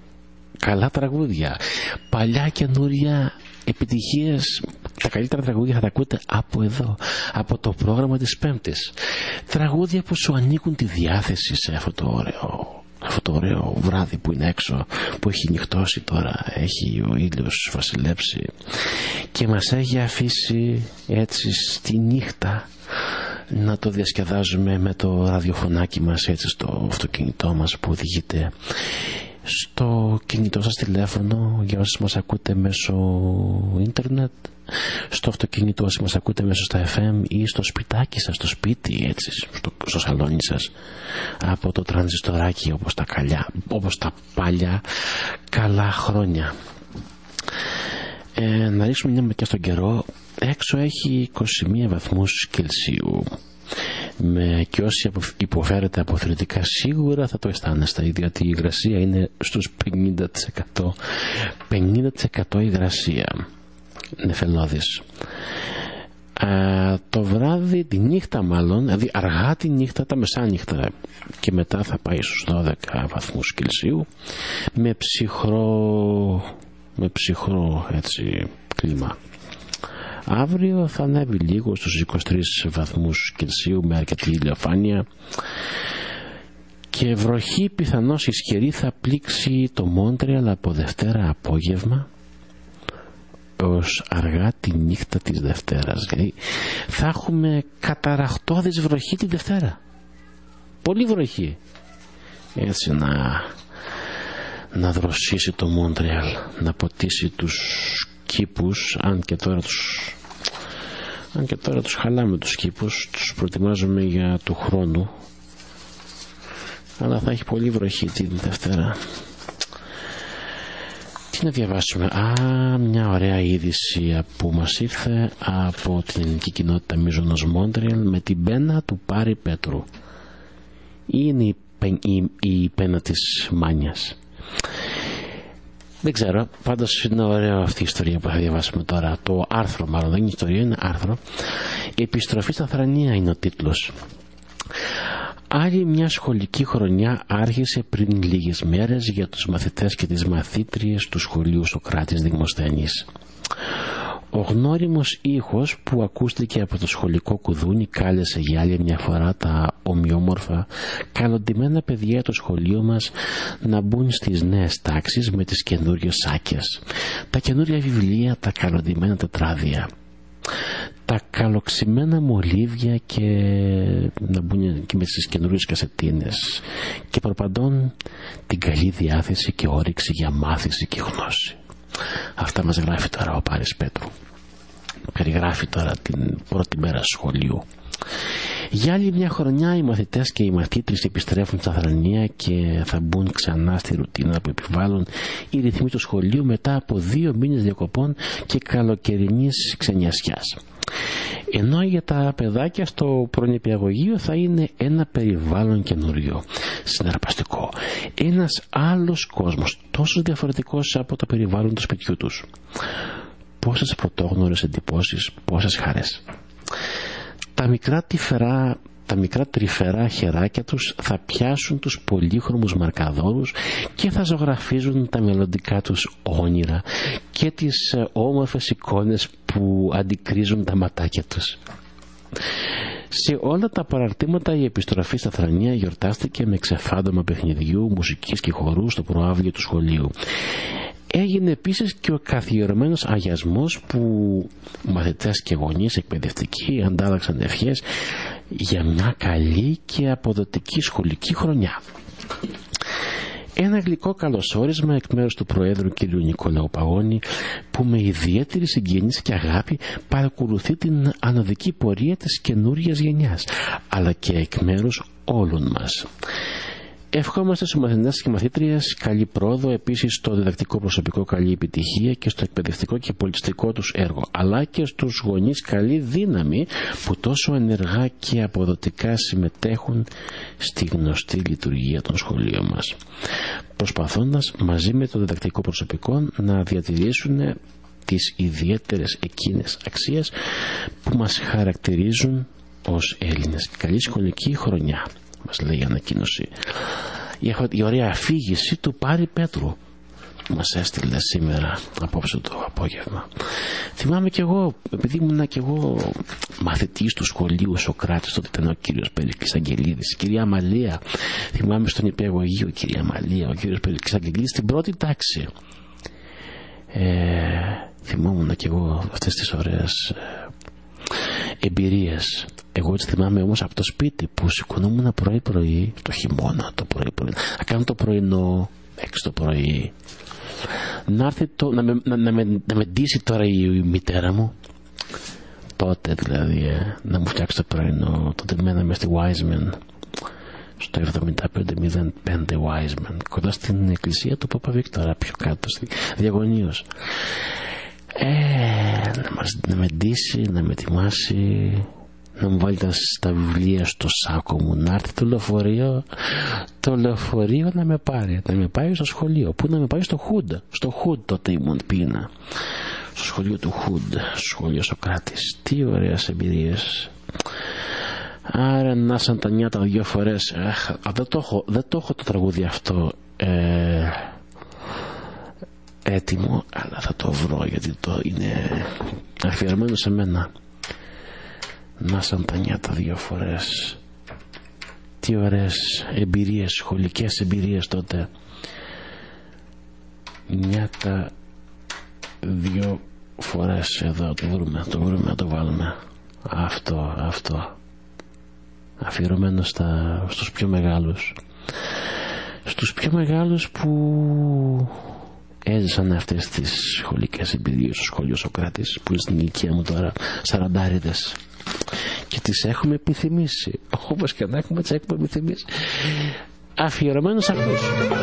Καλά τραγούδια, παλιά καινούρια επιτυχίες, τα καλύτερα τραγούδια θα τα ακούτε από εδώ, από το πρόγραμμα της Πέμπτης. Τραγούδια που σου ανοίγουν τη διάθεση σε αυτό το ωραίο αυτό το ωραίο βράδυ που είναι έξω, που έχει νυχτώσει τώρα, έχει ο ήλιος βασιλέψει και μας έχει αφήσει έτσι στη νύχτα να το διασκεδάζουμε με το ραδιοφωνάκι μας έτσι στο αυτοκίνητό μας που οδηγείται στο κινητό σας τηλέφωνο για όσοι μας ακούτε μέσω ίντερνετ, στο αυτοκίνητο όσοι μας ακούτε μέσω στα εφ εμ ή στο σπιτάκι σας, στο σπίτι, έτσι, στο, στο σαλόνι σας, από το τρανζιστοράκι, όπως τα, καλιά, όπως τα παλιά καλά χρόνια. Ε, να ρίξουμε μια ματιά στον καιρό. Έξω έχει είκοσι μία βαθμούς Κελσίου. Με, και όσοι υποφέρετε από θρητικά σίγουρα θα το αισθάνεστε, διότι η υγρασία είναι στους πενήντα τοις εκατό. πενήντα τοις εκατό υγρασία νεφελώδης. Α, το βράδυ, τη νύχτα μάλλον, δηλαδή αργά τη νύχτα, τα μεσάνυχτα και μετά θα πάει στους δώδεκα βαθμούς Κελσίου με ψυχρό με ψυχρό έτσι κλίμα. Αύριο θα ανέβει λίγο στους είκοσι τρεις βαθμούς Κελσίου με αρκετή ηλιοφάνεια και βροχή πιθανώς ισχυρή θα πλήξει το Μόντρεαλ από Δευτέρα απόγευμα ως αργά τη νύχτα της Δευτέρας. Δηλαδή θα έχουμε καταραχτώδης βροχή τη Δευτέρα, πολύ βροχή, έτσι να να δροσίσει το Μόντρεαλ, να ποτίσει τους κήπους, αν και τώρα τους αν και τώρα τους χαλάμε τους κήπους, τους προετοιμάζουμε για του χρόνου, αλλά θα έχει πολύ βροχή την Δευτέρα. Τι να διαβάσουμε? Α, μια ωραία είδηση που μας ήρθε από την ελληνική κοινότητα Μίζωνος Μόντρεαλ με την πένα του Πάρη Πέτρου. Είναι η, η, η πένα της Μάνιας. Δεν ξέρω, πάντως είναι ωραία αυτή η ιστορία που θα διαβάσουμε τώρα. Το άρθρο, μάλλον δεν είναι ιστορία, είναι άρθρο. Η επιστροφή στα Θρανία είναι ο τίτλος. Άλλη μια σχολική χρονιά άρχισε πριν λίγες μέρες για τους μαθητές και τις μαθήτριες του σχολείου Σωκράτης Δημοσθένης. Ο γνώριμος ήχος που ακούστηκε από το σχολικό κουδούνι κάλεσε για άλλη μια φορά τα ομοιόμορφα καλοντημένα παιδιά του σχολείου μας να μπουν στις νέες τάξεις με τις καινούριες σάκες, τα καινούρια βιβλία, τα καλοντημένα τετράδια, τα καλοξημένα μολύβια και να μπουν και με τις καινούριες κασετίνες και προπαντών την καλή διάθεση και όρεξη για μάθηση και γνώση. Αυτά μας γράφει τώρα ο Πάρης Πέτρου. Περιγράφει τώρα την πρώτη μέρα σχολείου. Για άλλη μια χρονιά οι μαθητές και οι μαθήτρες επιστρέφουν στα Θρανία και θα μπουν ξανά στη ρουτίνα που επιβάλλουν οι ρυθμοί του σχολείου μετά από δύο μήνες διακοπών και καλοκαιρινής ξενιασιάς. Ενώ για τα παιδάκια στο προνηπιαγωγείο θα είναι ένα περιβάλλον καινούριο, συναρπαστικό, ένας άλλος κόσμος, τόσο διαφορετικός από το περιβάλλον του σπιτιού τους. Πόσες πρωτόγνωρες εντυπώσεις, πόσες χαρές. Τα μικρά τυφερά Τα μικρά τρυφερά χεράκια τους θα πιάσουν τους πολύχρωμους μαρκαδόρους και θα ζωγραφίζουν τα μελλοντικά τους όνειρα και τις όμορφες εικόνες που αντικρίζουν τα ματάκια τους. Σε όλα τα παραρτήματα η επιστροφή στα Θρανία γιορτάστηκε με ξεφάντωμα παιχνιδιού, μουσικής και χορού στο προαύλιο του σχολείου. Έγινε επίσης και ο καθιερωμένος αγιασμός που μαθητές και γονείς εκπαιδευτικοί αντάλλαξαν ευχές για μια καλή και αποδοτική σχολική χρονιά. Ένα γλυκό καλωσόρισμα εκ μέρους του Προέδρου κ. Νικόλαου Παγώνη, που με ιδιαίτερη συγγέννηση και αγάπη παρακολουθεί την ανωδική πορεία της καινούριας γενιάς, αλλά και εκ μέρους όλων μας. Ευχόμαστε στους μαθητές και μαθήτριες καλή πρόοδο, επίσης στο διδακτικό προσωπικό καλή επιτυχία και στο εκπαιδευτικό και πολιτιστικό τους έργο, αλλά και στους γονείς καλή δύναμη που τόσο ενεργά και αποδοτικά συμμετέχουν στη γνωστή λειτουργία των σχολείων μας, προσπαθώντας μαζί με το διδακτικό προσωπικό να διατηρήσουν τις ιδιαίτερες εκείνες αξίες που μας χαρακτηρίζουν ως Έλληνες. Καλή σχολική χρονιά, μας λέει η ανακοίνωση. Η ωραία αφήγηση του Πάρη Πέτρου μας έστειλε σήμερα απόψε το απόγευμα. Θυμάμαι κι εγώ, επειδή ήμουνα κι εγώ μαθητής του σχολείου Σωκράτης, τότε ήταν ο κύριος Περικλής Αγγελίδης, η κυρία Μαλία, θυμάμαι στον υπηαγωγείο κυρία Μαλία, ο κύριος Περικλής Αγγελίδης στην πρώτη τάξη. ε, θυμόμουν κι εγώ αυτές τις ωραίες εμπειρίες. Εγώ έτσι θυμάμαι όμως από το σπίτι που σηκωνόμουν πρωί πρωί, το χειμώνα το πρωί πρωί, να κάνω το πρωινό έξι το πρωί, να έρθει το, να, με, να, να, με, να με ντύσει τώρα η, η μητέρα μου, τότε δηλαδή, ε, να μου φτιάξει το πρωινό. Τότε μέναμε στη Wiseman, στο εβδομήντα πέντε μηδέν πέντε Wiseman, κοντά στην εκκλησία του Παπα Βίκτορα, πιο κάτω, στη, διαγωνίως. Ε, να, μας, να με ντύσει, να με ετοιμάσει, να μου βάλει τα, τα βιβλία στο σάκο μου, να έρθει το λεωφορείο, το λεωφορείο να με πάρει, να με πάει στο σχολείο. Πού να με πάει? Στο Χουντ. Στο Χουντ τότε ήμουν πείνα. Στο σχολείο του Χουντ, στο σχολείο Σοκράτης. Τι ωραίες εμπειρίες. Άρα να σαν τα νιάτα δύο φορές. Αχ, δεν, το έχω, δεν το έχω το τραγούδι αυτό ε, έτοιμο, αλλά θα το βρω γιατί το είναι αφιερωμένο σε μένα. Να σαν τα νιάτα δύο φορές. Τι ωραίες εμπειρίες, σχολικές εμπειρίες τότε. Νιάτα δύο φορές. Εδώ το βρούμε, το βρούμε, να το βάλουμε. Αυτό, αυτό. Αφιερωμένο στα, στους πιο μεγάλους. Στους πιο μεγάλους που έζησαν αυτές τις σχολικές εμπειρίες στο σχολείο Σοκράτης, που είναι στην ηλικία μου τώρα, σαραντάριδες, και τις έχουμε επιθυμήσει. Όπως και να έχουμε, τις έχουμε επιθυμήσει. Αφιερωμένο σε αυτούς.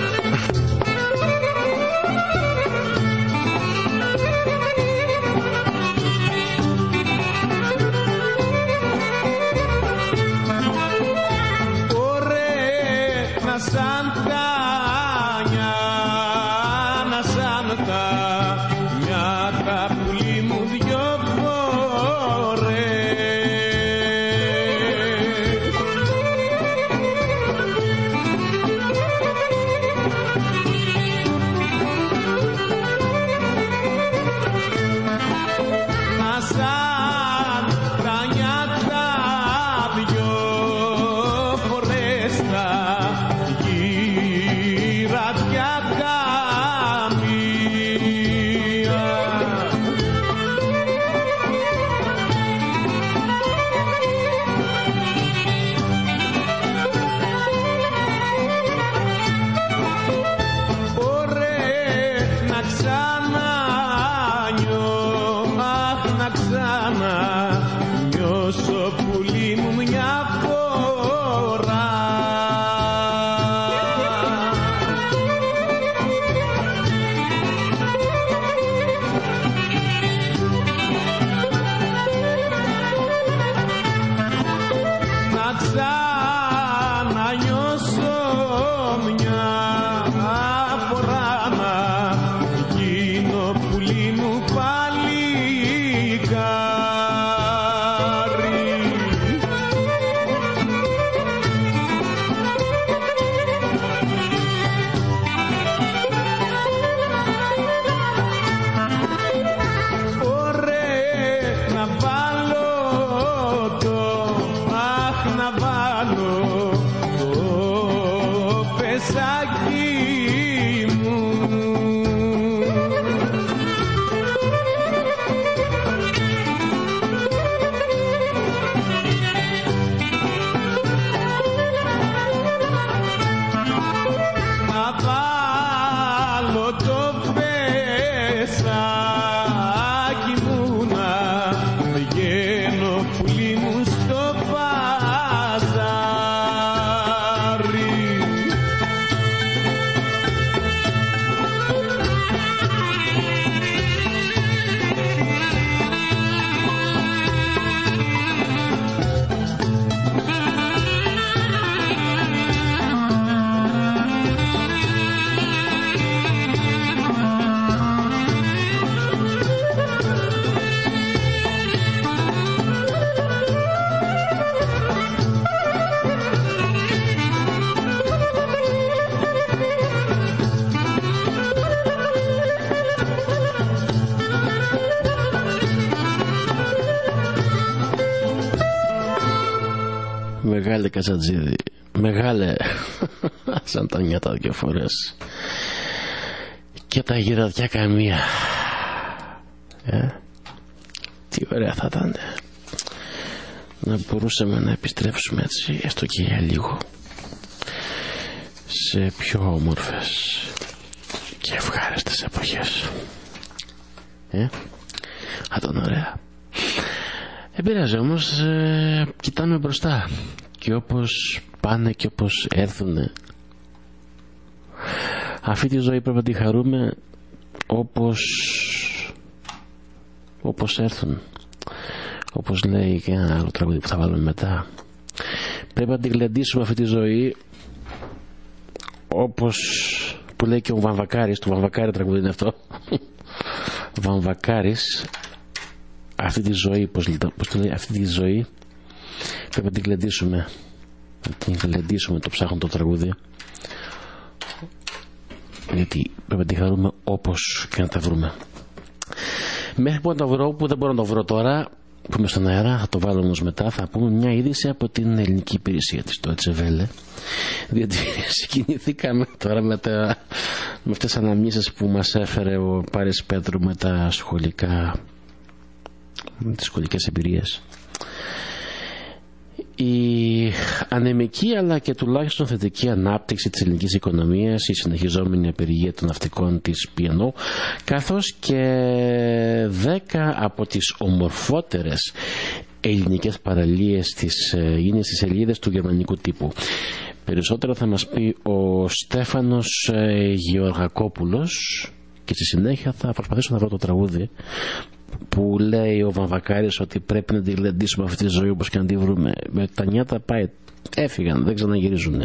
Μεγάλε Καζατζίδη, μεγάλε σαν τα νιάτα δύο φορές και τα γυραδιά καμία. ε, τι ωραία θα ήταν να μπορούσαμε να επιστρέψουμε έτσι έστω και για λίγο σε πιο όμορφες ευχάριστες εποχές. Ε, θα ήταν ωραία. Δεν πειράζει όμως, ε, κοιτάμε μπροστά. Και όπως πάνε και όπως έρθουνε, αυτή τη ζωή πρέπει να τη χαρούμε όπως, όπως έρθουν. Όπως λέει και ένα άλλο τραγούδι που θα βάλουμε μετά. Πρέπει να την γλεντήσουμε αυτή τη ζωή όπως που λέει και ο Βαμβακάρης. Το Βαμβακάρη τραγούδι είναι αυτό. Βαμβακάρης, αυτή τη ζωή, πώς, πώς το λέει, αυτή τη ζωή πρέπει να την γλεντήσουμε. Να την γλεντήσουμε, το ψάχνω το τραγούδι. Γιατί πρέπει να την χαρούμε όπως και να τα βρούμε. Μέχρι που να το βρω, που δεν μπορώ να το βρω τώρα, που είμαι στον αέρα, θα το βάλω όμως μετά, θα πούμε μια είδηση από την ελληνική υπηρεσία της, το Ετσεβέλε. Διότι συγκινηθήκαμε τώρα με, τα, με αυτές τις αναμνήσεις που μας έφερε ο Πάρης Πέτρου με τα σχολικά, με τις σχολικές εμπειρίες. Η ανεμική αλλά και τουλάχιστον θετική ανάπτυξη της ελληνικής οικονομίας, η συνεχιζόμενη απεργία των ναυτικών της πι εν ο, καθώς και δέκα από τις ομορφότερες ελληνικές παραλίες της, είναι στις σελίδες του γερμανικού τύπου. Περισσότερο θα μας πει ο Στέφανος Γεωργακόπουλος και στη συνέχεια θα προσπαθήσω να βρω το τραγούδι που λέει ο Βαμβακάρης ότι πρέπει να τη γλεντήσουμε αυτή τη ζωή όπως και να τη βρούμε. Με τα νιάτα πάει, έφυγαν, δεν ξαναγυρίζουν.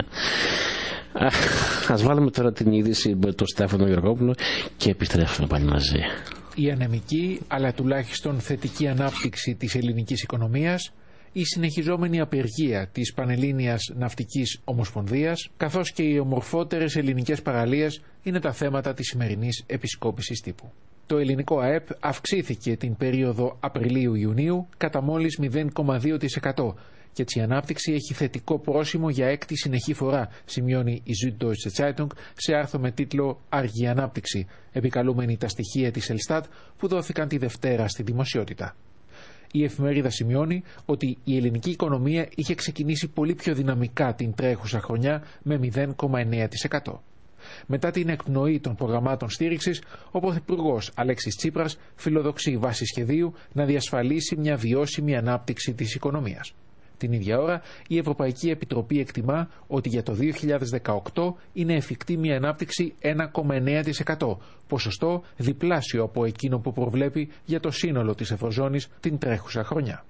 Ας βάλουμε τώρα την είδηση με τον Στέφανο Γεωργόπουλο και επιστρέφουμε πάλι μαζί. Η ανεμική αλλά τουλάχιστον θετική ανάπτυξη της ελληνικής οικονομίας, η συνεχιζόμενη απεργία της Πανελλήνιας Ναυτικής Ομοσπονδίας, καθώς και οι ομορφότερες ελληνικές παραλίες είναι τα θέματα της σημερινής επισκόπησης τύπου. Το ελληνικό ΑΕΠ αυξήθηκε την περίοδο Απριλίου-Ιουνίου κατά μόλις μηδέν κόμμα δύο τοις εκατό και έτσι η ανάπτυξη έχει θετικό πρόσημο για έκτη συνεχή φορά, σημειώνει η Süddeutsche Zeitung σε άρθρο με τίτλο «Αργή ανάπτυξη», επικαλούμενη τα στοιχεία της Ελστάτ που δόθηκαν τη Δευτέρα στη δημοσιότητα. Η εφημερίδα σημειώνει ότι η ελληνική οικονομία είχε ξεκινήσει πολύ πιο δυναμικά την τρέχουσα χρονιά με μηδέν κόμμα εννέα τοις εκατό. Μετά την εκπνοή των προγραμμάτων στήριξης, ο Πρωθυπουργός Αλέξης Τσίπρας φιλοδοξεί βάσει σχεδίου να διασφαλίσει μια βιώσιμη ανάπτυξη της οικονομίας. Την ίδια ώρα, η Ευρωπαϊκή Επιτροπή εκτιμά ότι για το δύο χιλιάδες δεκαοκτώ είναι εφικτή μια ανάπτυξη ένα κόμμα εννέα τοις εκατό, ποσοστό διπλάσιο από εκείνο που προβλέπει για το σύνολο της Ευρωζώνης την τρέχουσα χρονιά.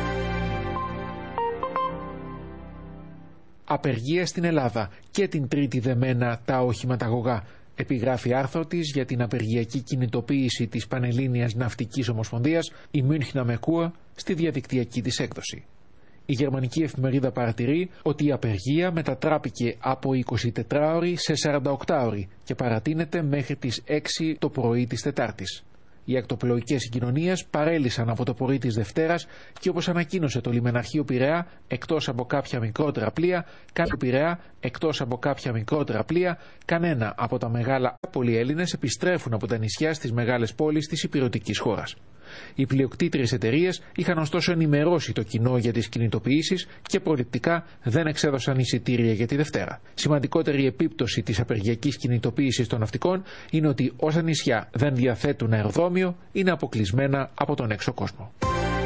Απεργία στην Ελλάδα και την τρίτη δεμένα τα οχηματαγωγά, επιγράφει άρθρο της για την απεργιακή κινητοποίηση της Πανελλήνιας Ναυτικής Ομοσπονδίας, η Münchner Merkur, στη διαδικτυακή της έκδοση. Η γερμανική εφημερίδα παρατηρεί ότι η απεργία μετατράπηκε από εικοσιτετράωρη σε σαρανταοκτάωρη και παρατείνεται μέχρι τις έξι το πρωί της Τετάρτης. Οι ακτοπλοϊκές συγκοινωνίες παρέλυσαν από το πρωί της Δευτέρας και όπως ανακοίνωσε το λιμεναρχείο Πειραιά, εκτός από κάποια μικρότερα πλοία, Πειραιά, εκτός από κάποια μικρότερα πλοία, κανένα από τα μεγάλα πολυέλληνες επιστρέφουν από τα νησιά στις μεγάλες πόλεις της υπηρετικής χώρας. Οι πλειοκτήτριες εταιρείες είχαν ωστόσο ενημερώσει το κοινό για τις κινητοποιήσεις και προληπτικά δεν εξέδωσαν εισιτήρια για τη Δευτέρα. Σημαντικότερη επίπτωση της απεργιακής κινητοποίησης των ναυτικών είναι ότι όσα νησιά δεν διαθέτουν αεροδρόμιο είναι αποκλεισμένα από τον έξω κόσμο.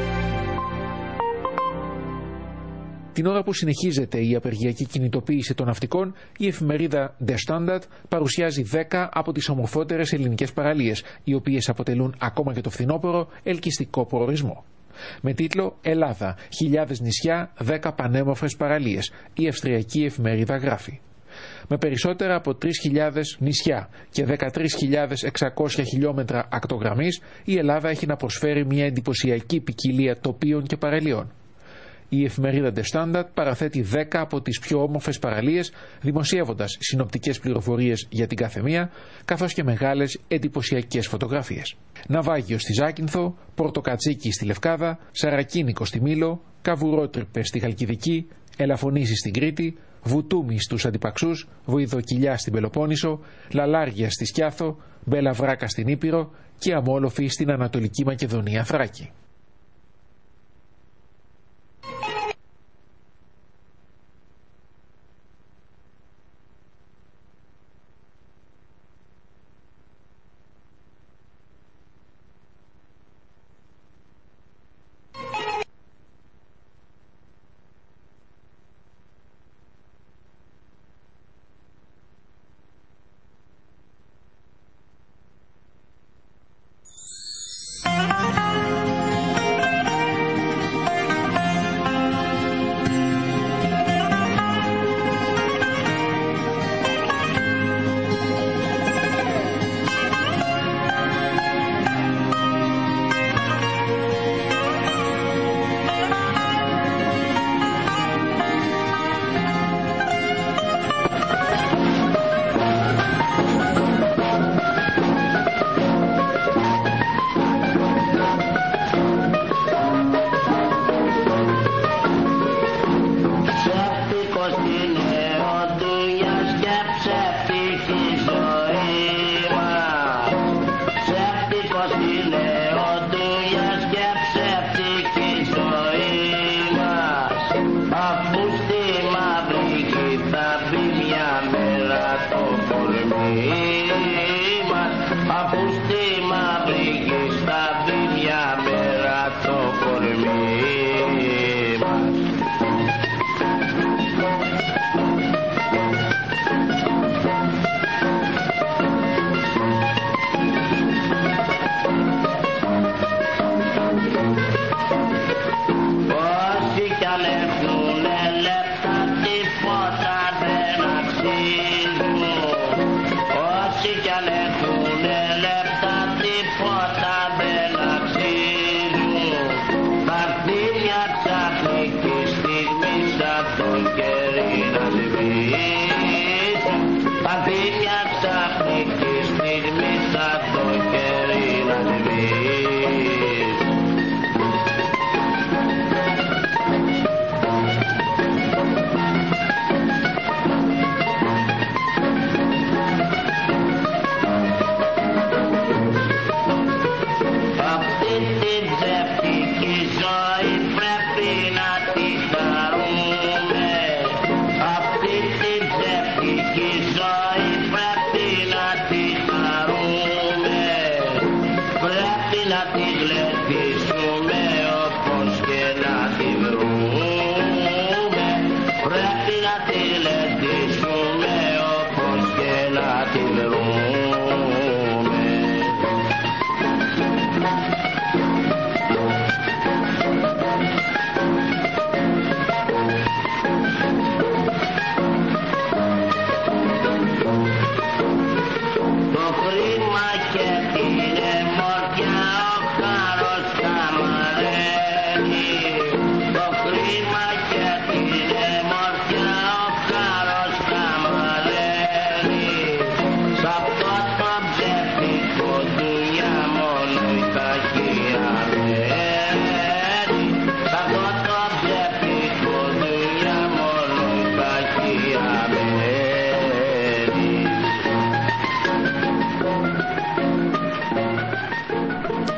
Την ώρα που συνεχίζεται η απεργιακή κινητοποίηση των ναυτικών, η εφημερίδα Der Standard παρουσιάζει δέκα από τις ομορφότερες ελληνικές παραλίες, οι οποίες αποτελούν ακόμα και το φθινόπωρο ελκυστικό προορισμό. Με τίτλο «Ελλάδα, χιλιάδες νησιά, δέκα πανέμορφες παραλίες», η αυστριακή εφημερίδα γράφει. Με περισσότερα από τρεις χιλιάδες νησιά και δεκατρείς χιλιάδες εξακόσια χιλιόμετρα ακτογραμμής, η Ελλάδα έχει να προσφέρει μια εντυπωσιακή ποικιλία τοπίων και παραλιών. Η εφημερίδα Der Standard παραθέτει δέκα από τις πιο όμορφες παραλίες, δημοσιεύοντας συνοπτικές πληροφορίες για την καθεμία, καθώς και μεγάλες εντυπωσιακές φωτογραφίες. Ναυάγιο στη Ζάκυνθο, Πορτοκατσίκι στη Λευκάδα, Σαρακίνικο στη Μήλο, Καβουρότρυπες στη Χαλκιδική, Ελαφωνήσεις στην Κρήτη, Βουτούμι στους Αντιπαξούς, Βοηδοκυλιά στην Πελοπόννησο, Λαλάρια στη Σκιάθο, Μπελαβράκα στην Ήπειρο και Αμόλοφη στην Ανατολική Μακεδονία Θράκη.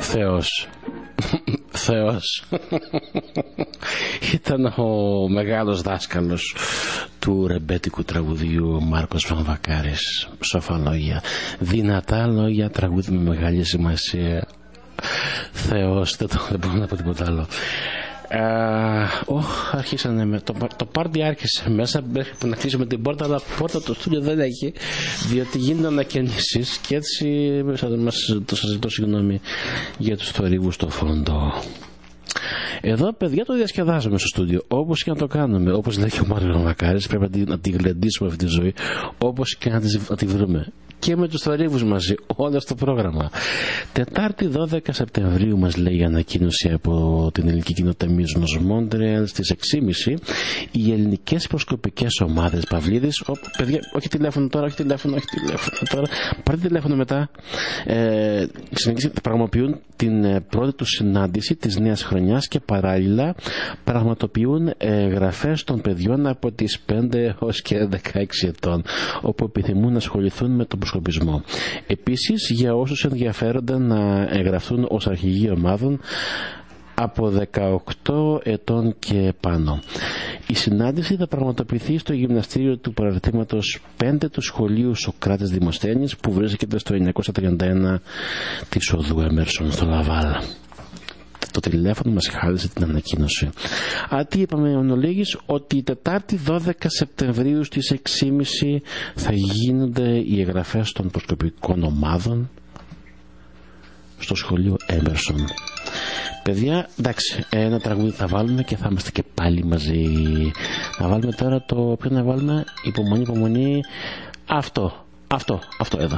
Θεός. Θεός. Ήταν ο μεγάλος δάσκαλος του ρεμπέτικου τραγουδιού Μάρκος Βαμβακάρης. Σοφά λόγια, δυνατά λόγια, τραγούδι με μεγάλη σημασία. Θεός, δεν, το, δεν μπορώ να πω τίποτα άλλο. Uh, oh, αρχίσανε με το, το πάρτι άρχισε μέσα μέχρι που να κλείσουμε την πόρτα, αλλά πόρτα το στούντιο δεν έχει, διότι γίνονται ανακαινήσεις και έτσι μας, το σας ζητώ συγγνώμη για τους θορύβους στο φόντο. Εδώ παιδιά το διασκεδάζουμε στο στούντιο, όπως και να το κάνουμε, όπως λέει και ο Μάρκος Βαμβακάρης, πρέπει να τη γλεντήσουμε αυτή τη ζωή, όπως και να τη, να τη βρούμε. Και με τους θορύβους μαζί, όλο στο πρόγραμμα. Τετάρτη δώδεκα Σεπτεμβρίου μας λέει η ανακοίνωση από την ελληνική κοινότητα Μίζωνος Μόντρεαλ στις έξι και μισή οι ελληνικές προσκοπικές ομάδες Παυλίδης. Ο, παιδιά, όχι τηλέφωνο τώρα, όχι τηλέφωνο, όχι τηλέφωνο τώρα. Πάρτε τηλέφωνο μετά. Ε, πραγματοποιούν την πρώτη του συνάντηση της νέας χρονιάς και παράλληλα πραγματοποιούν εγγραφές των παιδιών από τις πέντε έως και δεκαέξι ετών, όπου επιθυμούν να ασχοληθούν με τον προσκοπισμό. Επίσης, για όσους ενδιαφέρονται να εγγραφούν ως αρχηγοί ομάδων από δεκαοκτώ ετών και πάνω. Η συνάντηση θα πραγματοποιηθεί στο γυμναστήριο του παραρτήματος πέντε του σχολείου Σοκράτης Δημοσθένης, που βρίσκεται στο εννιακόσια τριάντα ένα της οδού Έμερσον στο Λαβάλ. Το τηλέφωνο μας χάρισε την ανακοίνωση. Α, τι είπαμε εν ολίγης, ότι η Τετάρτη δώδεκα Σεπτεμβρίου στις έξι και μισή θα γίνονται οι εγγραφές των προσκοπικών ομάδων στο σχολείο Έμερσον. Παιδιά, εντάξει, ένα τραγούδι θα βάλουμε και θα είμαστε και πάλι μαζί. Να βάλουμε τώρα το... ποιο να βάλουμε? Υπομονή, υπομονή. Αυτό, αυτό, αυτό εδώ.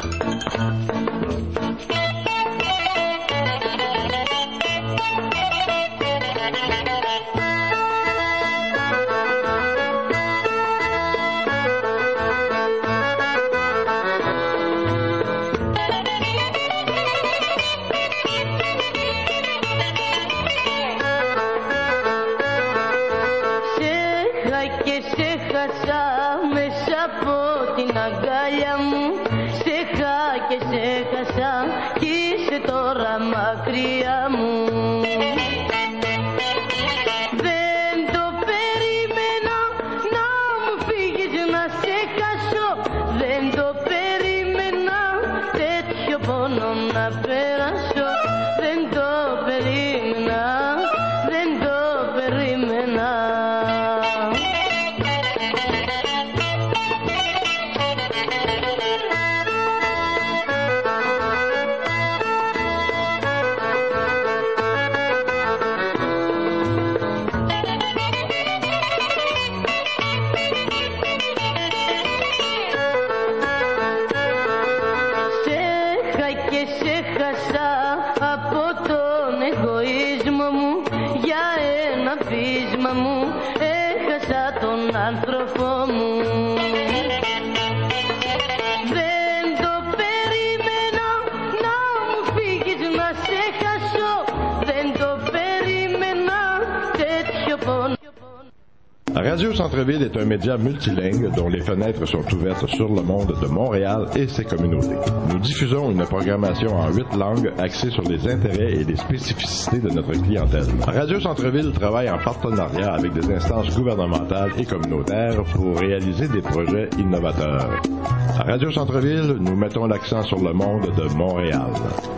Radio Centre-Ville est un média multilingue dont les fenêtres sont ouvertes sur le monde de Montréal et ses communautés. Nous diffusons une programmation en huit langues axée sur les intérêts et les spécificités de notre clientèle. Radio Centre-Ville travaille en partenariat avec des instances gouvernementales et communautaires pour réaliser des projets innovateurs. À Radio Centre-Ville, nous mettons l'accent sur le monde de Montréal.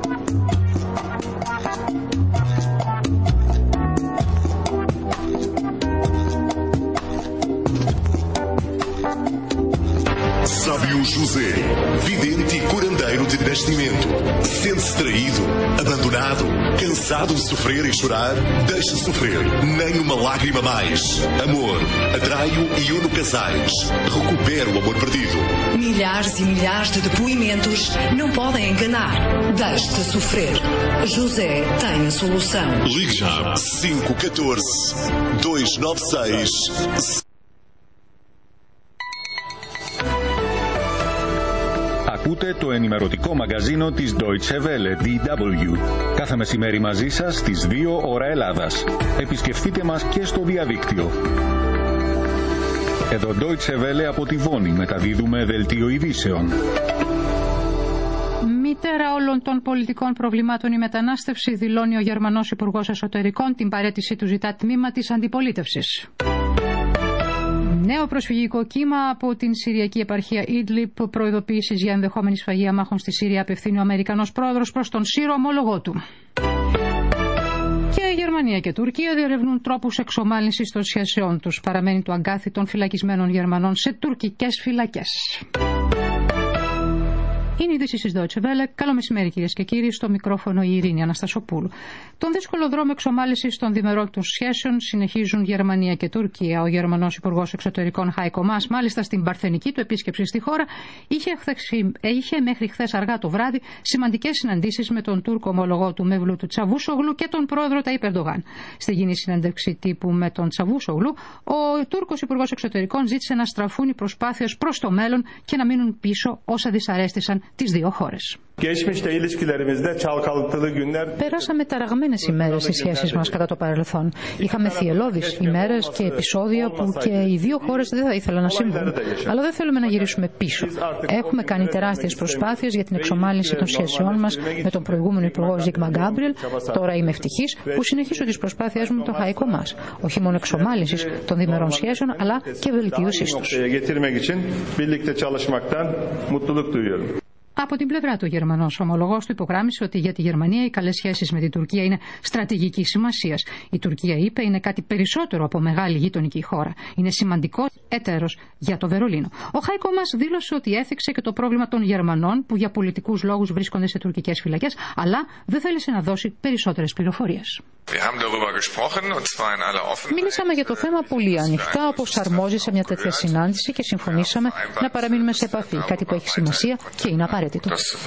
Sábio José, vidente e curandeiro de nascimento. Sente-se traído, abandonado, cansado de sofrer e chorar? Deixe sofrer, nem uma lágrima mais. Amor, atraio e une casais. Recupere o amor perdido. Milhares e milhares de depoimentos não podem enganar. Deixe-te sofrer. José tem a solução. Ligue já cinco um quatro, dois nove seis. Ακούτε το ενημερωτικό μαγκαζίνο της Deutsche Welle, ντι ντάμπλιου. Κάθε μεσημέρι μαζί σας στις δύο ώρα Ελλάδας. Επισκεφτείτε μας και στο διαδίκτυο. Εδώ Deutsche Welle από τη Βόνη μεταδίδουμε δελτίο ειδήσεων. Mit μητέρα όλων των πολιτικών προβλημάτων η μετανάστευση, δηλώνει ο Γερμανός Υπουργός Εσωτερικών. Την παραίτησή του ζητά τμήμα της αντιπολίτευσης. Νέο προσφυγικό κύμα από την Συριακή επαρχία Ίντλιπ, προειδοποίησεις για ενδεχόμενη σφαγή αμάχων στη Συρία απευθύνει ο Αμερικανός πρόεδρος προς τον Σύρο ομόλογό του. Και η Γερμανία και η Τουρκία διερευνούν τρόπους εξομάλυνσης των σχέσεών τους. Παραμένει το αγκάθι των φυλακισμένων Γερμανών σε τουρκικές φυλακές. Είναι η είδηση της Deutsche Welle. Καλό μεσημέρι, κυρίες και κύριοι. Στο μικρόφωνο η Ειρήνη Αναστασοπούλου. Τον δύσκολο δρόμο εξομάλυνσης των διμερών των σχέσεων συνεχίζουν Γερμανία και Τουρκία. Ο Γερμανός Υπουργός Εξωτερικών Heiko Maas, μάλιστα στην παρθενική του επίσκεψη στη χώρα, είχε, είχε μέχρι χθες αργά το βράδυ σημαντικές συναντήσεις με τον Τούρκο ομολογό του Mevlut Çavuşoğlu και τον πρόεδρο Ταΐπ Ερντογάν. Στη κοινή συνέντευξη τύπου με τον Çavuşoğlu, ο Τούρκος Υπουργός Εξωτερικών ζήτησε να στραφούν οι προσπάθειες προς το μέλλον και να μείνουν πίσω όσα δυσαρέστησαν τις δύο χώρες. Περάσαμε ταραγμένες ημέρες στις σχέσεις μας κατά το παρελθόν. Είχαμε θυελλώδεις ημέρες και επεισόδια που και οι δύο χώρες δεν θα ήθελαν να συμβούν. Αλλά δεν θέλουμε να γυρίσουμε πίσω. Έχουμε κάνει τεράστιες προσπάθειες για την εξομάλυνση των σχέσεών μας με τον προηγούμενο Υπουργό Ζίγμα Γκάμπριελ. Τώρα είμαι ευτυχής που συνεχίζω τις προσπάθειές μου με τον Heiko Maas. Όχι μόνο εξομάλυνσης των διμερών σχέσεων, αλλά και βελτίωσής τους. Από την πλευρά του, ο Γερμανός ομολογός του υπογράμμισε ότι για τη Γερμανία οι καλές σχέσεις με την Τουρκία είναι στρατηγικής σημασίας. Η Τουρκία, είπε, είναι κάτι περισσότερο από μεγάλη γειτονική χώρα. Είναι σημαντικό εταίρος για το Βερολίνο. Ο Heiko Maas δήλωσε ότι έθιξε και το πρόβλημα των Γερμανών που για πολιτικούς λόγους βρίσκονται σε τουρκικές φυλακές, αλλά δεν θέλησε να δώσει περισσότερες πληροφορίες. Μίλησαμε για το θέμα πολύ ανοιχτά, όπως αρμόζει σε μια τέτοια συνάντηση, και συμφωνήσαμε να παραμείνουμε σε επαφή, κάτι που έχει σημασία και είναι απαραίτητο.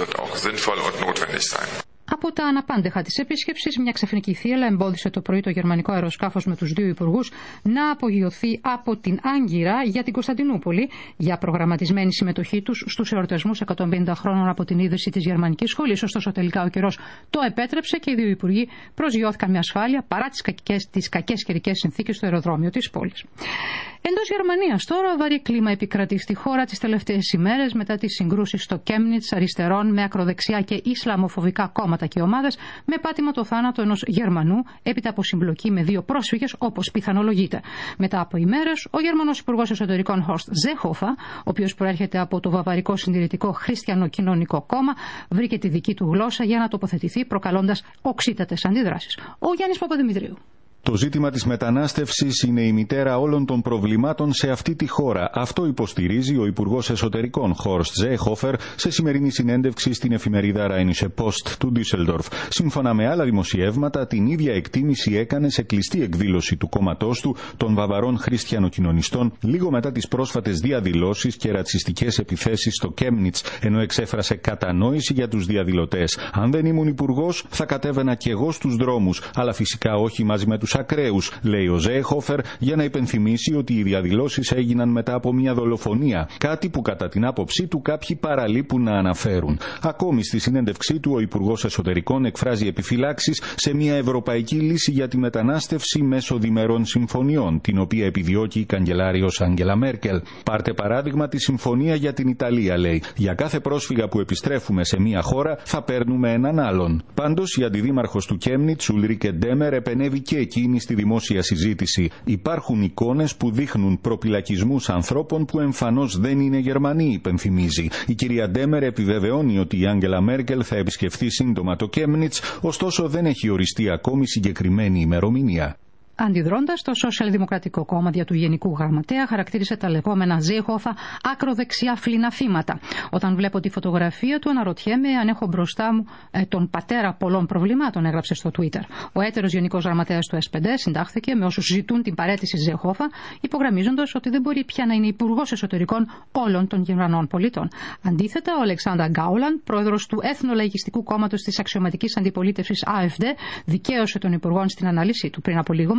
Από τα αναπάντεχα της επίσκεψης, μια ξαφνική θύελλα εμπόδισε το πρωί το γερμανικό αεροσκάφος με τους δύο υπουργούς να απογειωθεί από την Άγκυρα για την Κωνσταντινούπολη για προγραμματισμένη συμμετοχή τους στους εορτασμούς εκατόν πενήντα χρόνων από την ίδρυση της γερμανικής σχολής. Ωστόσο, τελικά ο καιρός το επέτρεψε και οι δύο υπουργοί προσγειώθηκαν με ασφάλεια παρά τις κακές, τις κακές καιρικές συνθήκες στο αεροδρόμιο της πόλης. Εντός Γερμανίας τώρα, βαρύ κλίμα επικρατεί στη χώρα τις τελευταίες ημέρες μετά τις συγκρούσεις στο Κέμνιτς αριστερών με ακροδεξιά και ισλαμοφοβικά κόμματα και ομάδες, με πάτημα το θάνατο ενός Γερμανού έπειτα από συμπλοκή με δύο πρόσφυγες, όπως πιθανολογείται. Μετά από ημέρες, ο Γερμανός Υπουργός Εσωτερικών Horst Seehofer, ο οποίος προέρχεται από το βαβαρικό συντηρητικό Χριστιανοκοινωνικό Κόμμα, βρήκε τη δική του γλώσσα για να τοποθετηθεί, προκαλώντας οξύτατες αντιδράσεις. Ο Γιάννης Παπαδημητρίου. Το ζήτημα της μετανάστευσης είναι η μητέρα όλων των προβλημάτων σε αυτή τη χώρα. Αυτό υποστηρίζει ο Υπουργός Εσωτερικών Horst Seehofer σε σημερινή συνέντευξη στην εφημερίδα Rheinische Post του Ντίσσελντορφ. Σύμφωνα με άλλα δημοσιεύματα, την ίδια εκτίμηση έκανε σε κλειστή εκδήλωση του κόμματός του των Βαβαρών Χριστιανοκοινωνιστών λίγο μετά τις πρόσφατες διαδηλώσεις και ρατσιστικές επιθέσεις στο Κέμνιτς, ενώ εξέφρασε κατανόηση για τους διαδηλωτές. Αν δεν ήμουν υπουργός, θα κατέβαινα κι εγώ στους δρόμους, αλλά φυσικά όχι μαζί με τους ακραίους, λέει ο Seehofer, για να υπενθυμίσει ότι οι διαδηλώσεις έγιναν μετά από μια δολοφονία, κάτι που κατά την άποψή του κάποιοι παραλείπουν να αναφέρουν. Ακόμη στη συνέντευξή του, ο Υπουργός Εσωτερικών εκφράζει επιφυλάξεις σε μια ευρωπαϊκή λύση για τη μετανάστευση μέσω διμερών συμφωνιών, την οποία επιδιώκει η καγκελάριος Άγγελα Μέρκελ. Πάρτε παράδειγμα τη συμφωνία για την Ιταλία, λέει. Για κάθε πρόσφυγα που επιστρέφουμε σε μια χώρα θα παίρνουμε έναν άλλον. Πάντως, η αντιδήμαρχος του Κέμνιτς, Ουλρίκε Ντέμερ, επενέβη και εκεί στη δημόσια συζήτηση. Υπάρχουν εικόνες που δείχνουν προπυλακισμούς ανθρώπων που εμφανώς δεν είναι Γερμανοί, υπενθυμίζει. Η κυρία Ντέμερ επιβεβαιώνει ότι η Άγγελα Μέρκελ θα επισκεφθεί σύντομα το Κέμνιτς, ωστόσο δεν έχει οριστεί ακόμη συγκεκριμένη ημερομηνία. Αντιδρώντας, το Σοσιαλδημοκρατικό Κόμμα δια του Γενικού Γραμματέα χαρακτήρισε τα λεγόμενα Seehofer ακροδεξιά φλιναφήματα. Όταν βλέπω τη φωτογραφία του, αναρωτιέμαι αν έχω μπροστά μου ε, τον πατέρα πολλών προβλημάτων, έγραψε στο Twitter. Ο έτερος Γενικός Γραμματέας του ες πι ντι συντάχθηκε με όσους ζητούν την παραίτηση Seehofer, υπογραμμίζοντας ότι δεν μπορεί πια να είναι υπουργός εσωτερικών όλων των Γερμανών πολιτών. Αντίθετα, ο Αλεξάνδερ Γκάουλαντ, πρόεδρος του Εθνολαϊκιστικού Κόμματος της Αξιωματικής Αντιπολίτευσης έι εφ ντι, δικαίωσε τον υπουργό στην ανάλυση του. Πριν από λίγο,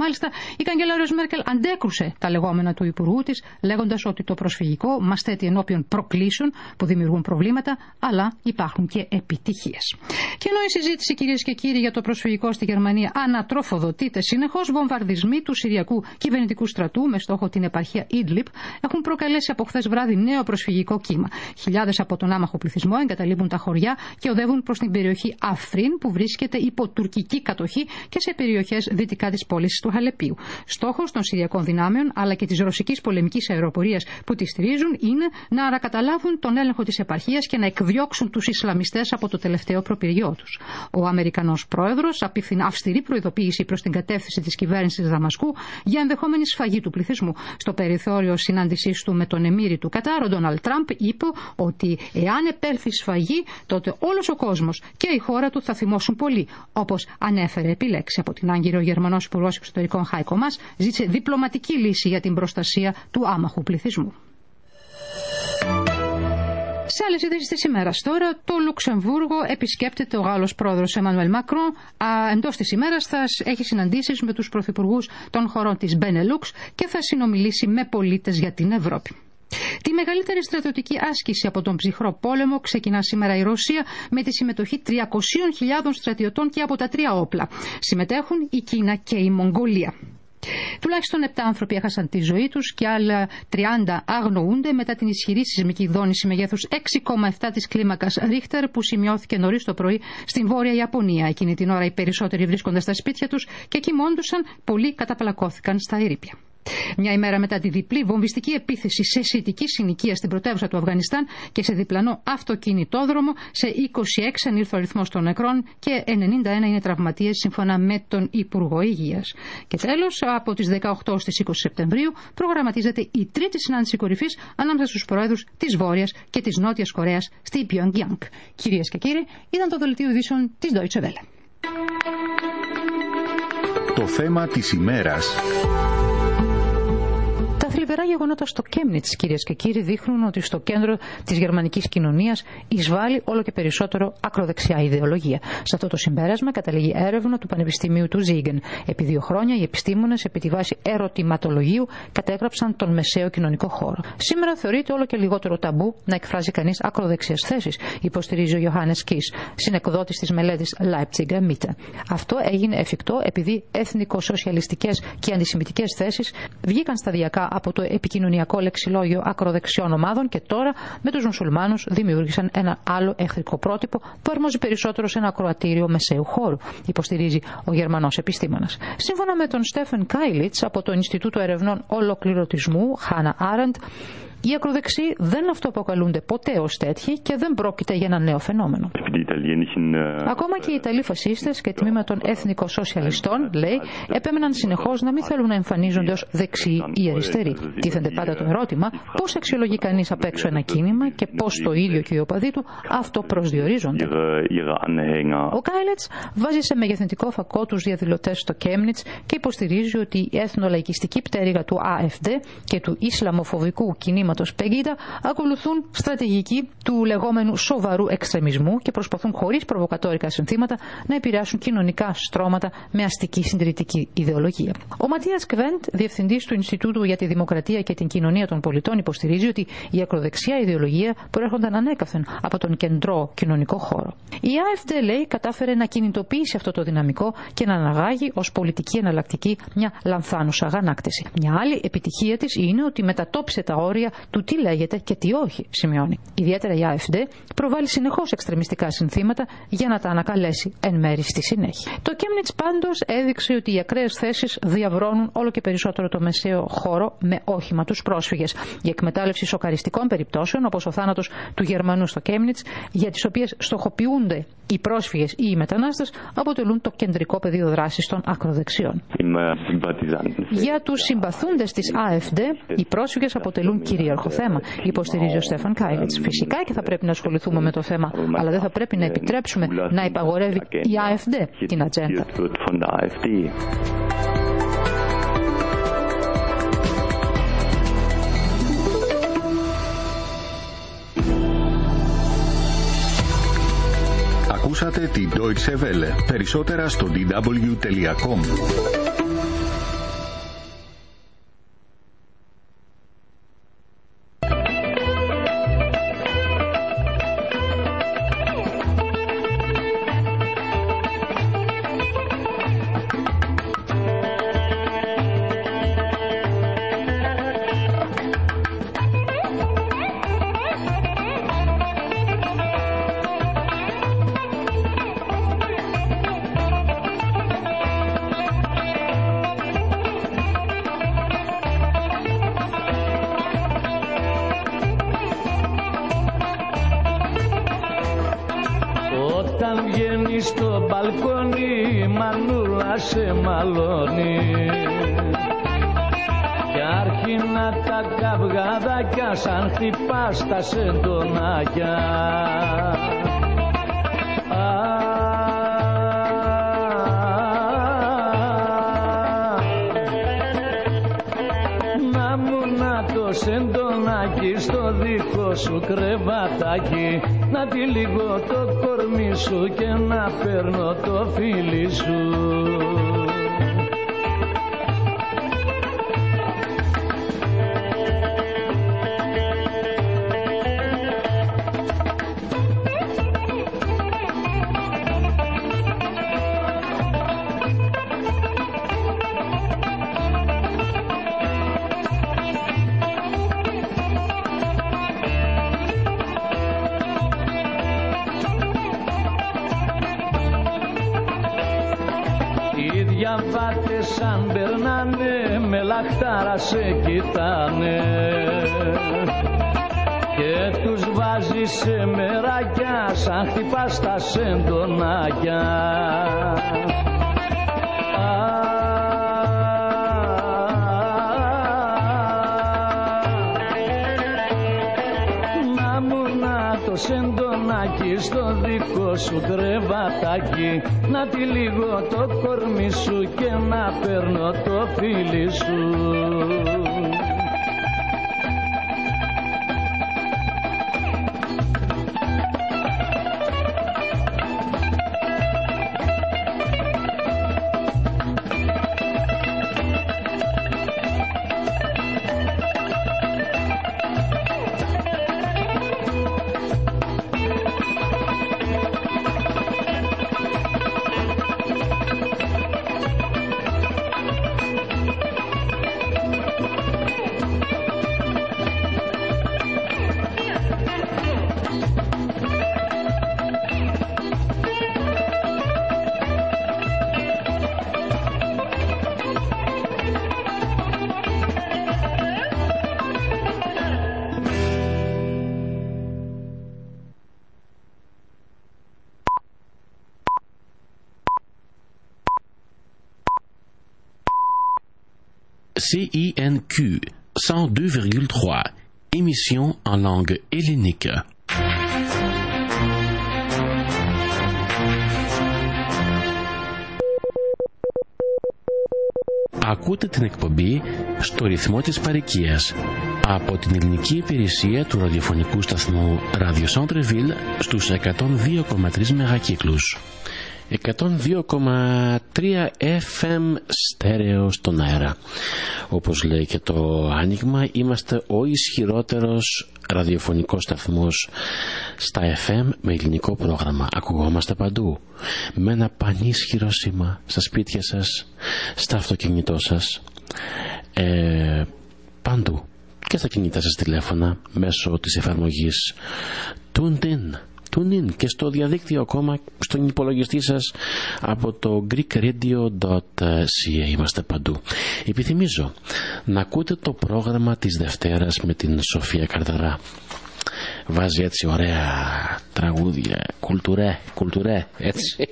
Μάλιστα, η καγκελάριος Μέρκελ αντέκρουσε τα λεγόμενα του Υπουργού της, λέγοντας ότι το προσφυγικό μας θέτει ενώπιον προκλήσεων που δημιουργούν προβλήματα, αλλά υπάρχουν και επιτυχίες. Και ενώ η συζήτηση, κυρίες και κύριοι, για το προσφυγικό στη Γερμανία ανατροφοδοτείται συνεχώς, βομβαρδισμοί του Συριακού κυβερνητικού στρατού με στόχο την επαρχία Ιντλιπ έχουν προκαλέσει από χθες βράδυ νέο προσφυγικό κύμα. Χιλιάδες από τον άμαχο πληθυσμό εγκαταλείπουν τα χωριά και οδεύουν προς την περιοχή Αφρίν, που βρίσκεται υπό τουρκική κατοχή, και σε περιοχές δυτικά της πόλης του Χαλεπίου. Στόχος των Συριακών δυνάμεων αλλά και της ρωσικής πολεμικής αεροπορίας που τη στηρίζουν είναι να ανακαταλάβουν τον έλεγχο της επαρχίας και να εκδιώξουν τους Ισλαμιστές από το τελευταίο προπυριό τους. Ο Αμερικανός πρόεδρος απίφθινε αυστηρή προειδοποίηση προς την κατεύθυνση της κυβέρνησης Δαμασκού για ενδεχόμενη σφαγή του πληθυσμού. Στο περιθώριο συνάντησής του με τον εμίρη του Κατάρ, ο Ντόναλντ Τραμπ είπε ότι εάν επέλθει σφαγή, τότε όλος ο κόσμος και η χώρα του θα θυμώσουν πολύ. Όπως ανέφερε επιλέξει από την Άγκυρο, ο Γερμανός Υπουργός Εξωτερικών Χάικο Μας ζήτησε διπλωματική λύση για την προστασία του άμαχου πληθυσμού. Σε άλλες ειδήσεις της ημέρας τώρα, το Λουξεμβούργο επισκέπτεται ο Γάλλος πρόεδρος Εμμανουέλ Μακρόν. Εντός της ημέρας θα έχει συναντήσεις με τους πρωθυπουργούς των χωρών της Μπενελούξ και θα συνομιλήσει με πολίτες για την Ευρώπη. Τη μεγαλύτερη στρατιωτική άσκηση από τον ψυχρό πόλεμο ξεκινά σήμερα η Ρωσία με τη συμμετοχή τριακόσιες χιλιάδες στρατιωτών και από τα τρία όπλα. Συμμετέχουν η Κίνα και η Μογγολία. Τουλάχιστον επτά άνθρωποι έχασαν τη ζωή τους και άλλα τριάντα αγνοούνται μετά την ισχυρή σεισμική δόνηση μεγέθους έξι κόμμα επτά της κλίμακας Ρίχτερ που σημειώθηκε νωρίς το πρωί στην Βόρεια Ιαπωνία. Εκείνη την ώρα οι περισσότεροι βρίσκονται στα σπίτια τους και κοιμώντουσαν, πολλοί καταπλακώθηκαν στα ερείπια. Μια ημέρα μετά τη διπλή βομβιστική επίθεση σε σιητική συνοικία στην πρωτεύουσα του Αφγανιστάν και σε διπλανό αυτοκινητόδρομο, σε είκοσι έξι ανήλθε ο αριθμός των νεκρών και ενενήντα ένα είναι τραυματίες, σύμφωνα με τον Υπουργό Υγείας. Και τέλος, από τις δεκαοκτώ στις είκοσι Σεπτεμβρίου προγραμματίζεται η τρίτη συνάντηση κορυφής ανάμεσα στους προέδρους της Βόρειας και της Νότιας Κορέας στη Pyongyang. Κυρίες και κύριοι, ήταν το δελτίο ειδήσεων της Deutsche Welle. Το θέμα της ημέρας. Τα θλιβερά γεγονότα στο Κέμνιτς, κυρίες και κύριοι, δείχνουν ότι στο κέντρο της γερμανικής κοινωνίας εισβάλλει όλο και περισσότερο ακροδεξιά ιδεολογία. Σε αυτό το συμπέρασμα καταλήγει έρευνα του Πανεπιστημίου του Ζίγεν. Επί δύο χρόνια οι επιστήμονες, επί τη βάση ερωτηματολογίου, κατέγραψαν τον μεσαίο κοινωνικό χώρο. Σήμερα θεωρείται όλο και λιγότερο ταμπού να εκφράζει κανείς ακροδεξιές θέσεις, υποστηρίζει ο Ιωάννης Κις, συνεκδότης της μελέτης Leipziger Mitte. Αυτό έγινε εφικτό επειδή εθνικοσοσιαλιστικές και αντισημιτικές θέσεις βγήκαν σταδιακά από το επικοινωνιακό λεξιλόγιο ακροδεξιών ομάδων και τώρα με τους μουσουλμάνους δημιούργησαν ένα άλλο εχθρικό πρότυπο που αρμόζει περισσότερο σε ένα ακροατήριο μεσαίου χώρου, υποστηρίζει ο Γερμανός επιστήμονας. Σύμφωνα με τον Στέφεν Κάιλιτς από το Ινστιτούτο Ερευνών Ολοκληρωτισμού Χάνα Άρεντ, οι ακροδεξιοί δεν αυτοαποκαλούνται ποτέ ως τέτοιοι και δεν πρόκειται για ένα νέο φαινόμενο. Ακόμα και οι Ιταλοί φασίστες και τμήμα των εθνικοσοσιαλιστών, λέει, επέμεναν συνεχώς να μην θέλουν να εμφανίζονται ως δεξιοί ή αριστεροί. Τίθενται πάντα το ερώτημα πώς αξιολογεί κανείς απ' έξω ένα κίνημα και πώς το ίδιο και οι οπαδοί του αυτοπροσδιορίζονται. Ο Κάιλετς βάζει σε μεγεθυντικό φακό τους διαδηλωτές στο Κέμνιτς και υποστηρίζει ότι η εθνολαϊκιστική πτέρυγα του AfD και του Ισλαμοφοβικού κινήματος Πεγίδα ακολουθούν στρατηγική του λεγόμενου σοβαρού εξτρεμισμού και προσπαθούν χωρίς προβοκατόρικα συνθήματα να επηρεάσουν κοινωνικά στρώματα με αστική συντηρητική ιδεολογία. Ο Ματίας Κβέντ, διευθυντής του Ινστιτούτου για τη Δημοκρατία και την Κοινωνία των Πολιτών, υποστηρίζει ότι η ακροδεξιά ιδεολογία προέρχονταν ανέκαθεν από τον κεντρό κοινωνικό χώρο. Η AfD, λέει, κατάφερε να κινητοποιήσει αυτό το δυναμικό και να αναγάγει ως πολιτική εναλλακτική μια λανθάνουσα αγανάκτηση. Μια άλλη επιτυχία της είναι ότι μετατόπισε τα όρια του τι λέγεται και τι όχι, σημειώνει. Ιδιαίτερα η AfD προβάλλει συνεχώς εξτρεμιστικά συνθήματα για να τα ανακαλέσει εν μέρη στη συνέχεια. Το Κέμνιτς πάντως έδειξε ότι οι ακραίες θέσεις διαβρώνουν όλο και περισσότερο το μεσαίο χώρο με όχημα τους πρόσφυγες. Η εκμετάλλευση σοκαριστικών περιπτώσεων, όπως ο θάνατος του Γερμανού στο Κέμνιτς, για τις οποίες στοχοποιούνται οι πρόσφυγες ή οι μετανάστες, αποτελούν το κεντρικό πεδίο δράσης των ακροδεξιών. Για τους συμπαθούντες της AfD, οι πρόσφυγες αποτελούν κυρίαρχο θέμα, υποστηρίζει ο Στέφαν Κάιλιτς. Φυσικά και θα πρέπει να ασχοληθούμε με το θέμα, αλλά δεν θα πρέπει να επιτρέψουμε να υπαγορεύει η AfD την ατζέντα. Ακούσατε την Deutsche Welle. Περισσότερα στο ντι ντάμπλιου τελεία κομ. βγαίνεις στο μπαλκόνι, η μανούλα σε μαλώνει. Κι άρχινα τα καυγαδάκια σαν χτυπάς τα σεντονάκια. Να μου να το σεντονάκι στο δικό σου κρεβατάκι, να τυλίγω το κορμί σου και να παίρνω το φίλι σου. Σαν περνάνε με λαχτάρα σε κοιτάνε και τους βάζει σε μεράκια σαν χτυπάς τα σεντονάκια. Να μου να το σεντονάκι στο δικό σου κρεβατάκι, να τυλίγω το κορμί σου και να παίρνω το φίλι σου. C I N Q cent deux virgule trois, émission en langue hellénique. Ακούτε την εκπομπή στο ρυθμό της παροικίας από την ελληνική υπηρεσία του ραδιοφωνικού σταθμού Radio Centre-Ville στους εκατόν δύο κόμμα τρία μεγακύκλους. εκατόν δύο κόμμα τρία εφ εμ στέρεο στον αέρα. Όπως λέει και το άνοιγμα, είμαστε ο ισχυρότερος ραδιοφωνικός σταθμός στα εφ εμ με ελληνικό πρόγραμμα. Ακουγόμαστε παντού με ένα πανίσχυρο σήμα στα σπίτια σας, στα αυτοκίνητό σας, ε, παντού και στα κινητά σας τηλέφωνα μέσω της εφαρμογής TuneIn. TuneIn και στο διαδίκτυο ακόμα στον υπολογιστή σας από το greek radio dot c a. Είμαστε παντού. Επιθυμίζω να ακούτε το πρόγραμμα της Δευτέρας με την Σοφία Καρδαρά. Βάζει έτσι ωραία τραγούδια, κουλτουρέ, κουλτουρέ, έτσι.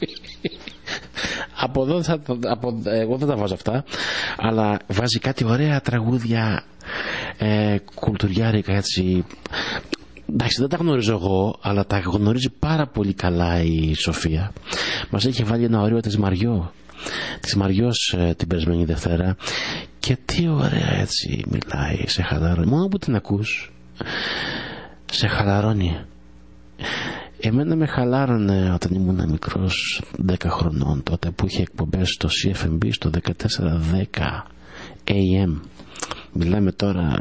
Από εδώ θα, από, εγώ δεν τα βάζω αυτά, αλλά βάζει κάτι ωραία τραγούδια ε, κουλτουριάρικα, έτσι. Εντάξει, δεν τα γνωρίζω εγώ, αλλά τα γνωρίζει πάρα πολύ καλά η Σοφία. Μας έχει βάλει ένα ωραίο της Μαριό, της Μαριός ε, την περασμένη Δευτέρα, και τι ωραία έτσι μιλάει, σε χαλαρώνει. Μόνο που την ακούς, σε χαλαρώνει. Εμένα με χαλάρωνε όταν ήμουν μικρός, δέκα χρονών, τότε που είχε εκπομπές στο σι εφ εμ μπι στο δεκατέσσερα δέκα έι εμ. Μιλάμε τώρα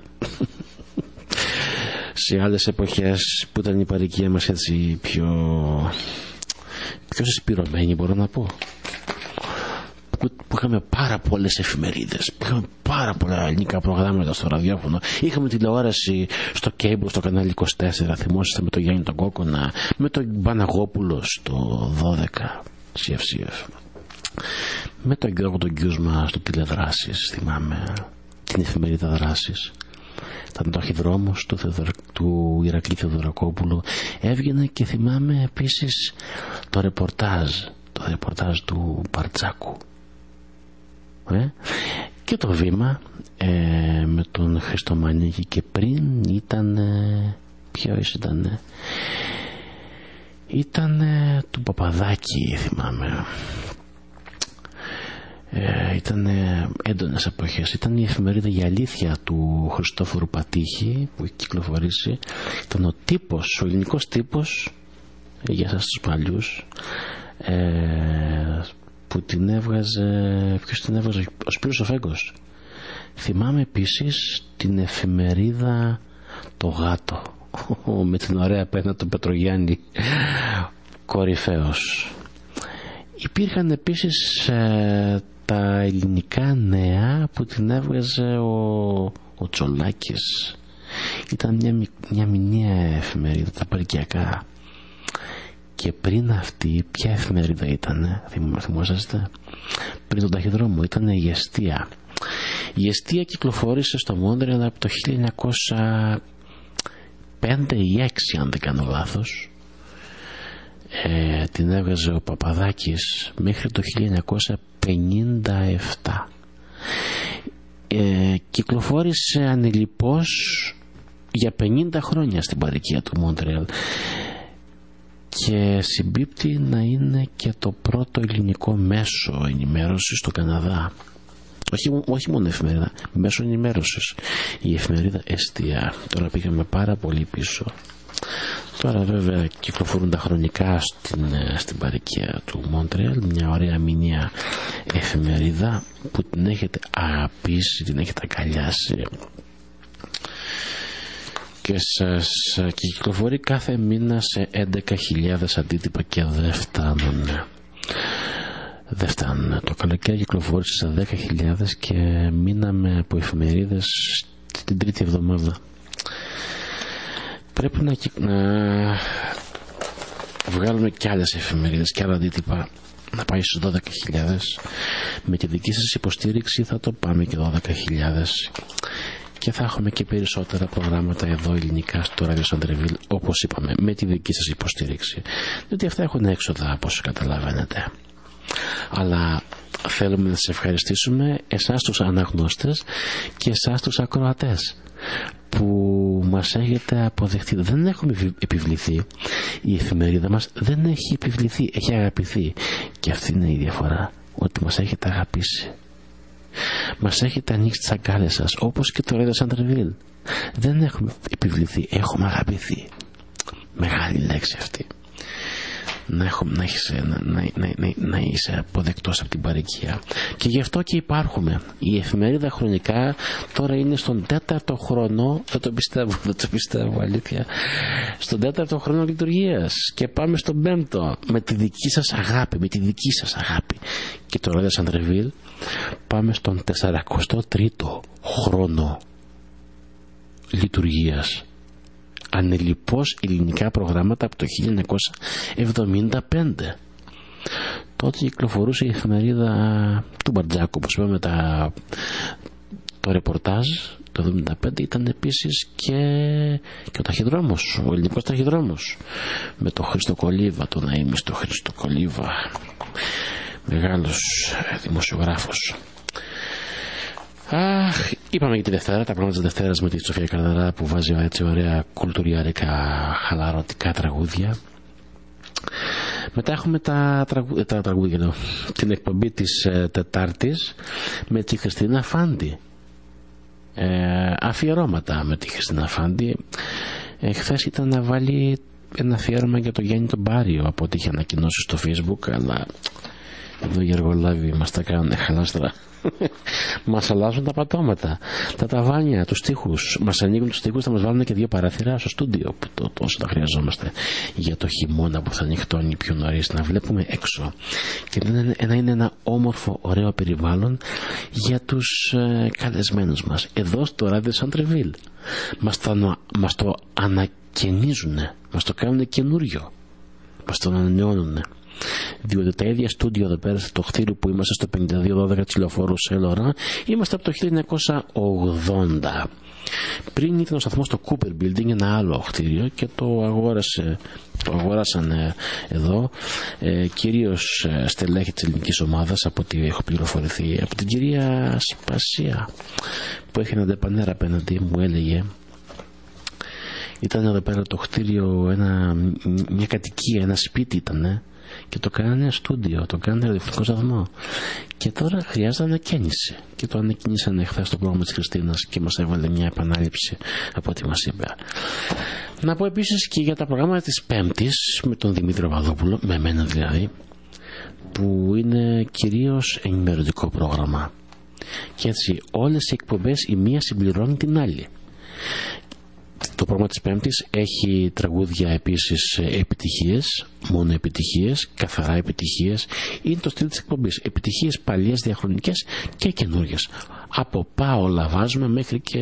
σε άλλες εποχές που ήταν η παροικία μας έτσι πιο πιο συσπηρωμένη, μπορώ να πω, που, που είχαμε πάρα πολλές εφημερίδες, που είχαμε πάρα πολλά ελληνικά προγράμματα στο ραδιόφωνο, είχαμε τηλεόραση στο Cable, στο κανάλι είκοσι τέσσερα, θυμόσαστε, με τον Γιάννη τον Κόκονα, με τον Μπαναγόπουλο στο δώδεκα σι εφ σι εφ, με τον Γιώργο τον Κιούσμα στο Τηλεδράσεις, θυμάμαι την εφημερίδα Δράσεις. Ήταν το Αρχιδρόμος του, Θεοδωρα... του Ηρακλή Θεοδωρακόπουλου. Έβγαινε και θυμάμαι επίσης το ρεπορτάζ, το ρεπορτάζ του Μπαρτζάκου. Ε? Και το βήμα ε, με τον Χριστομανίκη, και πριν ήταν ε, ποιος ήταν ήταν ε, του Παπαδάκη, θυμάμαι. Ε, ήταν ε, έντονες εποχές. Ήταν η εφημερίδα «Η Αλήθεια» του Χριστόφορου Πατήχη που έχει κυκλοφορήσει. Ήταν ο τύπος, ο ελληνικός τύπος, ε, για εσάς τους παλιούς, ε, που την έβγαζε, ποιος την έβγαζε, ο Σπύρος ο Φέγκος. Θυμάμαι επίσης την εφημερίδα «Το Γάτο» με την ωραία πένα του Πετρογιάννη, κορυφαίος. Υπήρχαν επίσης ε, τα ελληνικά νέα που την έβγαζε ο, ο Τσολάκης. Ήταν μια, μια μηνιαία εφημερίδα, τα παρικιακά. Και πριν αυτή, ποια εφημερίδα ήταν, θυμόσαστε? Πριν τον Ταχυδρόμο, ήταν η Εστία. Η Εστία κυκλοφόρησε στο Μόντρεαλ από το χίλια εννιακόσια πέντε ή έξι, αν δεν κάνω λάθος. Ε, την έβγαζε ο Παπαδάκης μέχρι το χίλια εννιακόσια πενήντα επτά. Ε, κυκλοφόρησε ανελιπώς για πενήντα χρόνια στην παροικία του Μόντρεαλ και συμπίπτει να είναι και το πρώτο ελληνικό μέσο ενημέρωσης στο Καναδά. Όχι, όχι μόνο εφημερίδα, μέσω ενημέρωσης. Η εφημερίδα Εστία. Τώρα πήγαμε πάρα πολύ πίσω. Τώρα βέβαια κυκλοφορούν τα χρονικά στην, στην παροικία του Μόντρεαλ, μια ωραία μηνιαία εφημερίδα που την έχετε αγαπήσει, την έχετε αγκαλιάσει και σας και κυκλοφορεί κάθε μήνα σε έντεκα χιλιάδες αντίτυπα και δεν φτάνουν. Δεν φτάνουν. Το καλοκαίρι κυκλοφόρησε σε δέκα χιλιάδες και μείναμε από εφημερίδες την τρίτη εβδομάδα. Πρέπει να, να βγάλουμε και άλλες εφημερίδες και άλλα αντίτυπα, να πάει στους δώδεκα χιλιάδες. Με τη δική σας υποστήριξη θα το πάμε και δώδεκα χιλιάδες και θα έχουμε και περισσότερα προγράμματα εδώ ελληνικά στο ράδιο Σαντρεβίλ, όπως είπαμε, με τη δική σας υποστήριξη, διότι αυτά έχουν έξοδα, όπως καταλαβαίνετε. Αλλά θέλουμε να σας ευχαριστήσουμε εσάς τους αναγνώστες και εσάς τους ακροατές που μας έχετε αποδεχτεί. Δεν έχουμε επιβληθεί, η εφημερίδα μας δεν έχει επιβληθεί, έχει αγαπηθεί, και αυτή είναι η διαφορά, ότι μας έχετε αγαπήσει. Μας έχετε ανοίξει τις αγκάλες σας, όπως και το ράδιο Σαντρεβίλ. Δεν έχουμε επιβληθεί, έχουμε αγαπηθεί. Μεγάλη λέξη αυτή. Να, έχω, να, έχεις, να, να, να, να είσαι αποδεκτός από την παροικία. Και γι' αυτό και υπάρχουμε. Η εφημερίδα χρονικά τώρα είναι στον τέταρτο χρόνο, δεν το πιστεύω, δεν το πιστεύω αλήθεια, στον τέταρτο χρόνο λειτουργίας, και πάμε στον πέμπτο με τη δική σας αγάπη, με τη δική σας αγάπη. Και το ράδιο Σαντρεβίλ πάμε στον τεσσαρακοστό τρίτο χρόνο λειτουργίας. Ανελιπώς ελληνικά προγράμματα από το χίλια εννιακόσια εβδομήντα πέντε. Τότε κυκλοφορούσε η εφημερίδα του Μπαρτζάκου, όπως είπαμε, τα... το ρεπορτάζ το εβδομήντα πέντε. Ήταν επίσης και... και ο ταχυδρόμος, ο ελληνικός ταχυδρόμος, με τον Χριστοκολίβα, τον αείμιστο Χριστοκολίβα, μεγάλος δημοσιογράφος. Αχ, είπαμε για τη Δευτέρα, τα πράγματα της Δευτέρας με τη Σοφία Καρδαρά που βάζει έτσι ωραία κουλτουριάρικα χαλαρωτικά τραγούδια. Μετά έχουμε τα, τραγου... τα τραγούδια, λέω, την εκπομπή της ε, Τετάρτης με τη Χριστίνα Φάντη. Ε, αφιερώματα με τη Χριστίνα Φάντη. Ε, χθες ήταν να βάλει ένα αφιέρωμα για τον Γιάννη τον Πάριο, από ό,τι είχε ανακοινώσει στο Facebook, αλλά εδώ οι εργολάβοι μας τα κάνουν χαλάστρα. Μας αλλάζουν τα πατώματα, τα ταβάνια, τους τοίχους. Μας ανοίγουν τους τοίχους, θα μας βάλουν και δύο παράθυρα στο στούντιο που το, τόσο τα χρειαζόμαστε για το χειμώνα που θα νυχτώνει πιο νωρίς, να βλέπουμε έξω και να είναι, να είναι ένα όμορφο ωραίο περιβάλλον για τους ε, καλεσμένους μας εδώ στο ράδιο Σαντρεβίλ. Μας το, μας το ανακαινίζουν, μας το κάνουν καινούριο, μας το ανανεώνουν. Διότι τα ίδια στούντιο εδώ πέρα στο Χθήρου που είμαστε στο πενήντα δύο δώδεκα της Λεωφόρου σε Λορά, είμαστε από το χίλια εννιακόσια ογδόντα. Πριν ήταν ο σταθμός στο Cooper Building, ένα άλλο κτίριο, και το αγόρασε, το αγοράσαν εδώ ε, κυρίως ε, στελέχη της ελληνικής ομάδας, από ό,τι έχω πληροφορηθεί, από την κυρία Σπασία που έχει ένα ντεπανέρα απέναντι, μου έλεγε. Ήταν εδώ πέρα το κτίριο, ένα, μια κατοικία, ένα σπίτι ήταν, και το κάνανε στούντιο, το κάνανε ραδιοφωνικό σταθμό, και τώρα χρειάζεται ανακαίνιση, και το ανακοινήσανε χθες το πρόγραμμα της Χριστίνας και μας έβαλε μια επανάληψη από ό,τι μας είπε. Να πω επίσης και για τα προγράμματα της Πέμπτης με τον Δημήτρη Παπαδόπουλο, με μένα δηλαδή, που είναι κυρίως ενημερωτικό πρόγραμμα, και έτσι όλες οι εκπομπές η μία συμπληρώνει την άλλη. Το πρόγραμμα της Πέμπτης έχει τραγούδια επίσης επιτυχίες, μόνο επιτυχίες, καθαρά επιτυχίες. Είναι το στυλ της εκπομπής. Επιτυχίες παλιές, διαχρονικές και καινούργιες. Από Πάολα βάζουμε μέχρι και,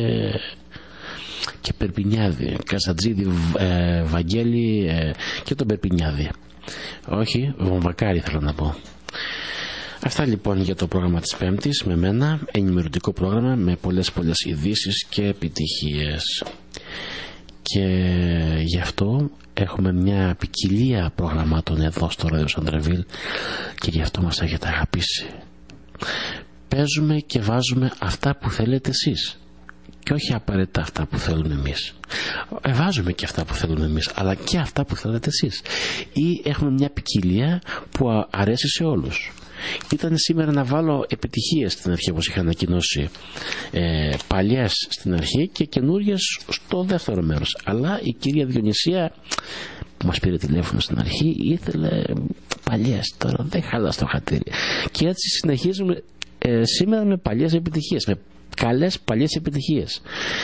και Περπινιάδη, Καζατζίδη, ε, Βαγγέλη ε, και τον Περπινιάδη. Όχι, Βομβακάρη θέλω να πω. Αυτά λοιπόν για το πρόγραμμα της Πέμπτης με μένα, ενημερωτικό πρόγραμμα με πολλές πολλές ειδήσεις και επιτυχίες. Και γι' αυτό έχουμε μια ποικιλία προγραμμάτων εδώ στο ράδιο Σαντρεβίλ, και γι' αυτό μας έχετε αγαπήσει. Παίζουμε και βάζουμε αυτά που θέλετε εσείς, και όχι απαραίτητα αυτά που θέλουμε εμείς. Ε, βάζουμε και αυτά που θέλουμε εμείς, αλλά και αυτά που θέλετε εσείς. Ή έχουμε μια ποικιλία που αρέσει σε όλους. Ήταν σήμερα να βάλω επιτυχίες στην αρχή, όπως είχα ανακοινώσει, ε, παλιές στην αρχή και καινούριες στο δεύτερο μέρος. Αλλά η κυρία Διονυσία που μας πήρε τηλέφωνο στην αρχή ήθελε παλιές, τώρα δεν χαλά το χατήρι. Και έτσι συνεχίζουμε ε, σήμερα με παλιές επιτυχίες, με καλές παλιές επιτυχίες.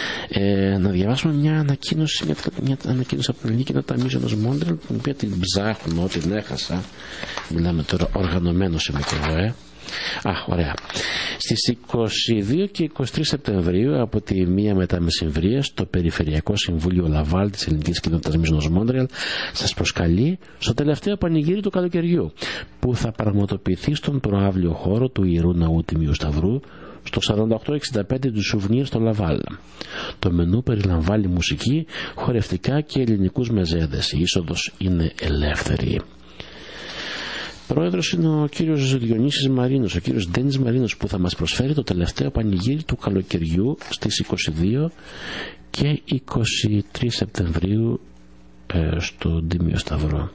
Ε, να διαβάσουμε μια ανακοίνωση, μια, μια ανακοίνωση από την Ελληνική Νοταμίζωνος Μόντρελ, την οποία την ψάχνω, την έχασα. Μιλάμε τώρα, οργανωμένος είμαι και εγώ, ε. Α, ωραία. Στις είκοσι δύο και είκοσι τρεις Σεπτεμβρίου από τη μία μετά μεσημβρία στο Περιφερειακό Συμβούλιο Λαβάλ της Ελληνικής Κοινότητας Μίζωνος Μόντρελ σας προσκαλεί στο τελευταίο πανηγύρι του καλοκαιριού, που θα πραγματοποιηθεί στον προαύλιο χώρο του Ιερού Ναού Τιμίου Σταυρού στο σαράντα οκτώ εξήντα πέντε του Σουβνίρ στο Λαβάλ. Το μενού περιλαμβάνει μουσική, χορευτικά και ελληνικούς μεζέδες. Η είσοδος είναι ελεύθερη. Πρόεδρος είναι ο κύριος Διονύσης Μαρίνος, ο κύριος Ντένις Μαρίνος, που θα μας προσφέρει το τελευταίο πανηγύρι του καλοκαιριού στις είκοσι δύο και είκοσι τρεις Σεπτεμβρίου ε, στο Τίμιο Σταυρό.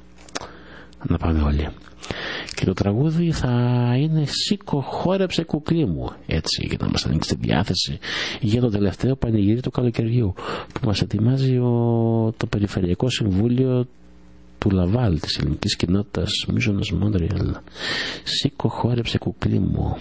Να πάμε όλοι. Και το τραγούδι θα είναι «Σήκω χόρεψε κουκλί μου», έτσι, για να μας ανοίξει τη διάθεση για το τελευταίο πανηγύρι του καλοκαιριού που μας ετοιμάζει ο, το Περιφερειακό Συμβούλιο του Λαβάλ της Ελληνικής Κοινότητας Μίζωνος Μόντρελ. «Σήκω χόρεψε κουκλί μου».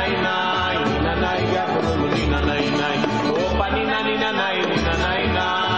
Nai, nai, nai, nai, nai, nai, nai, nai, nai, nai, nai, nai, nai, nai,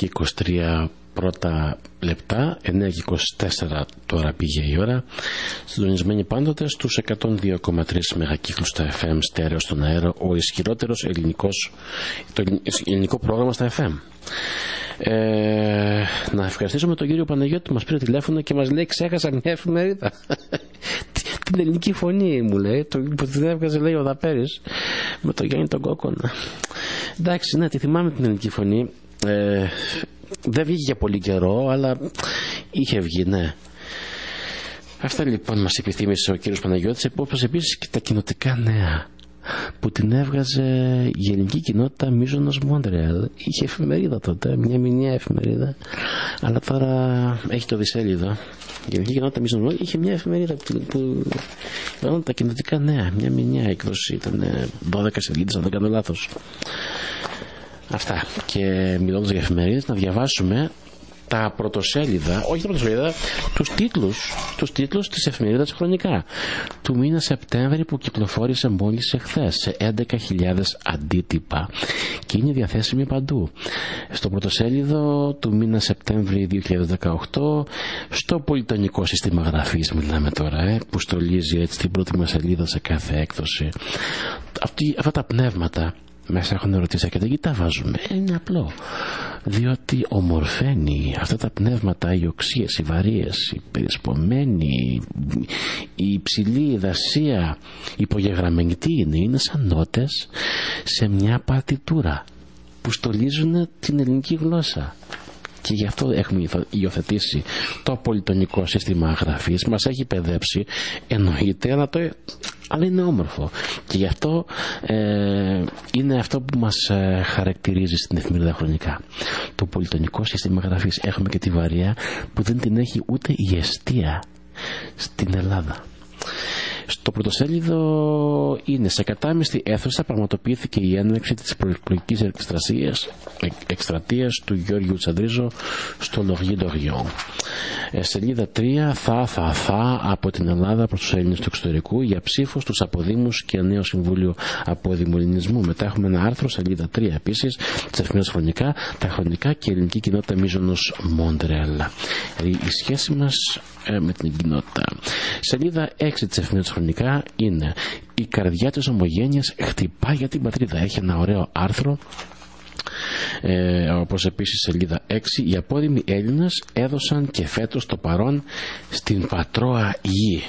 και είκοσι τρία πρώτα λεπτά, εννέα και είκοσι τέσσερα τώρα πήγε η ώρα. Συντονισμένοι πάντοτε στους εκατόν δύο κόμμα τρία μεγακύκλους στα εφ εμ στέρεο στον αέρα, ο ισχυρότερος ελληνικός, το ελληνικό πρόγραμμα στα εφ εμ. Ε, να ευχαριστήσουμε τον κύριο Παναγιώτη που μας πήρε τηλέφωνο και μας λέει ξέχασα μια εφημερίδα. Την ελληνική φωνή μου λέει, το, που την έβγαζε λέει ο Δαπέρης με τον Γιάννη τον Κόκονα. Εντάξει, ναι, τη θυμάμαι την ελληνική φωνή. Ε, δεν βγήκε για πολύ καιρό, αλλά είχε βγει, ναι. Αυτά λοιπόν μας επιθύμησε ο κύριος Παναγιώτης, όπως επίσης και τα κοινοτικά νέα που την έβγαζε η ελληνική κοινότητα Μίζωνος Μόντρεαλ. Είχε εφημερίδα τότε, μια μηνιαία εφημερίδα, αλλά τώρα έχει το δισέλιδο. Η ελληνική κοινότητα Μίζωνος Μόντρεαλ είχε μια εφημερίδα που ήταν τα κοινοτικά νέα, μια μηνιαία έκδοση, ήταν δώδεκα σελίδες αν δεν κάνω λάθος. Αυτά. Και μιλώντας για εφημερίδες, να διαβάσουμε τα πρωτοσέλιδα, όχι τα πρωτοσέλιδα, τους τίτλους, τους τίτλους της εφημερίδας Χρονικά του μήνα Σεπτέμβρη που κυκλοφόρησε μόλις εχθές σε έντεκα χιλιάδες αντίτυπα και είναι διαθέσιμη παντού. Στο πρωτοσέλιδο του μήνα Σεπτέμβρη δύο χιλιάδες δεκαοκτώ, στο πολυτονικό σύστημα γραφής μιλάμε τώρα, ε, που στολίζει έτσι την πρώτη μας σελίδα σε κάθε έκδοση. Αυτή, αυτά τα πνεύματα μέσα έχουν ερωτήσει και δεν τα βάζουμε. Είναι απλό. Διότι ομορφαίνει αυτά τα πνεύματα, οι οξύες, οι βαρύες, οι περισπομένοι, η υψηλή δασία, η υπογεγραμμένη, τι είναι, είναι σαν νότες σε μια παρτιτούρα που στολίζουν την ελληνική γλώσσα. Και γι' αυτό έχουμε υιοθετήσει το πολυτονικό σύστημα γραφής. Μας έχει παιδέψει, εννοείται, αλλά, το, αλλά είναι όμορφο. Και γι' αυτό ε, είναι αυτό που μας ε, χαρακτηρίζει στην εφημερίδα Χρονικά. Το πολυτονικό σύστημα γραφής. Έχουμε και τη βαριά που δεν την έχει ούτε η εστία στην Ελλάδα. Στο πρωτοσέλιδο είναι σε κατάμεστη αίθουσα πραγματοποιήθηκε η έναρξη της προεκλογικής εκστρατείας του Γιώργου Τσαντρίζο στο Λογί Ντοριόν. Ε, σελίδα τρία, θα, θα, θα από την Ελλάδα προς τους Έλληνες του εξωτερικού για ψήφο στους αποδήμους και νέο συμβούλιο αποδημολυνισμού. Μετά έχουμε ένα άρθρο, σελίδα τρία επίσης, της εφημερίδας Χρονικά, τα Χρονικά και η ελληνική κοινότητα Μίζωνος Μόντρεαλ. Δηλαδή η σχέση μας ε, με την κοινότητα. Σελίδα έξι της εφημερίδας Χρονικά είναι η καρδιά της ομογένειας χτυπά για την πατρίδα. Έχει ένα ωραίο άρθρο. Ε, όπως επίσης σελίδα έξι, οι απόδημοι Έλληνες έδωσαν και φέτος το παρόν στην πατρόα γη.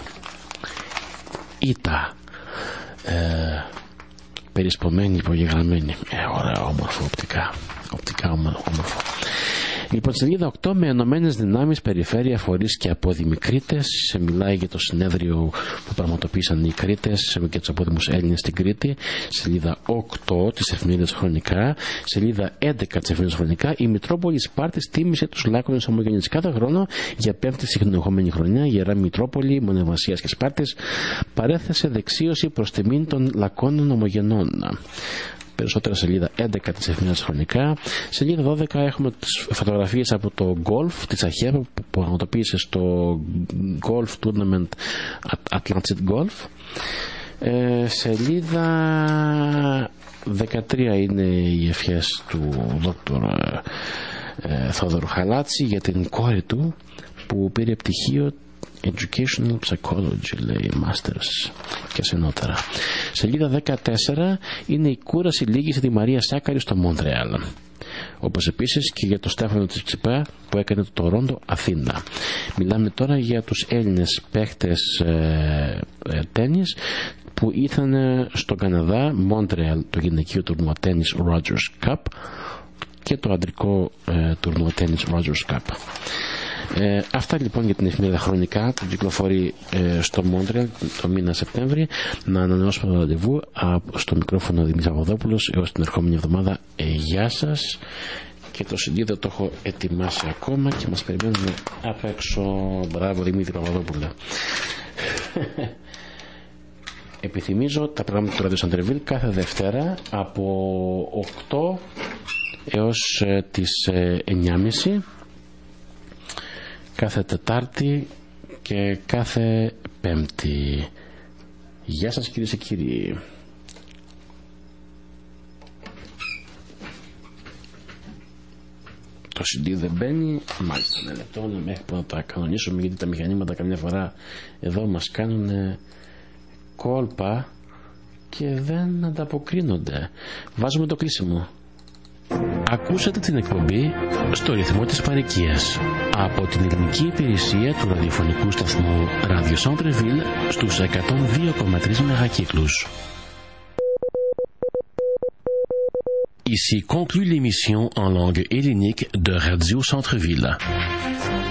Ήτα ε, περισπομένη, υπογεγραμμένη. Ε, ωραία, όμορφο, οπτικά οπτικά όμορφο. Λοιπόν, σελίδα οκτώ, με ενωμένες δυνάμεις, περιφέρεια, φορείς και απόδημοι Κρήτες. Σε μιλάει για το συνέδριο που πραγματοποίησαν οι Κρήτες και τους απόδημους Έλληνες στην Κρήτη. Σελίδα οκτώ της εφημερίδας Χρονικά. Σελίδα έντεκα της εφημερίδας Χρονικά. Η Μητρόπολη Σπάρτης τίμησε τους Λάκωνες ομογενείς. Κάθε χρόνο για πέμπτη συνεχόμενη χρονιά η Ιερά Μητρόπολη Μονεβασίας και Σπάρτης παρέθεσε δεξίωση προς τιμήν των Λακώνων ομογενών. Περισσότερα σελίδα έντεκα της εφημερίδας Χρονικά. Σελίδα δώδεκα έχουμε τις φωτογραφίες από το γκολφ της ΑΧΕΠ που πραγματοποίησε στο Golf Tournament Atlantic Golf. Ε, σελίδα δεκατρία είναι οι ευχές του δόκτωρα ε, Θόδωρου Χαλάτση για την κόρη του που πήρε πτυχίο Educational Psychology, λέει, Masters και ασυνότερα. Σελίδα δεκατέσσερα είναι η κούραση λίγη στη Μαρία Σάκαρη στο Μόντρεαλ. Όπως επίσης και για το Στέφανο της Τσιπά που έκανε το Τορόντο Αθήνα. Μιλάμε τώρα για τους Έλληνες παίχτες ε, ε, τένις που ήρθαν στον Καναδά, Μόντρεαλ, το γυναικείο τουρνουά τένις Rogers Cup και το αντρικό ε, τουρνουά τένις Rogers Cup. Ε, αυτά λοιπόν για την εφημερίδα Χρονικά που κυκλοφορεί ε, στο Μόντρεαλ το μήνα Σεπτέμβρη. Να ανανεώσουμε το ραντεβού στο μικρόφωνο Δημήτρης Παπαδόπουλος έως την ερχόμενη εβδομάδα. Ε, γεια σας. Και το σι ντι δεν το έχω ετοιμάσει ακόμα και μας περιμένουν απ' έξω. Μπράβο Δημήτρη Παπαδόπουλε. Επιθυμίζω τα προγράμματα του Radio Σαντερβίλ κάθε Δευτέρα από οκτώ έως ε, τις ε, εννιά και μισή, κάθε Τετάρτη και κάθε Πέμπτη. Γεια σας κυρίες και κύριοι. Το Το σι ντι δεν μπαίνει. Μάλιστα, ένα λεπτό μέχρι που να τα κανονίσουμε, γιατί τα μηχανήματα καμιά φορά εδώ μας κάνουν κόλπα και δεν ανταποκρίνονται. Βάζουμε το κλείσιμο. Ακούσατε την εκπομπή στο ρυθμό της παροικίας από την ελληνική υπηρεσία του ραδιοφωνικού σταθμού Radio Centre-Ville στους εκατόν δύο κόμμα τρία μεγακύκλους. Ici conclut l'émission en langue hellénique de Radio Centre-Ville.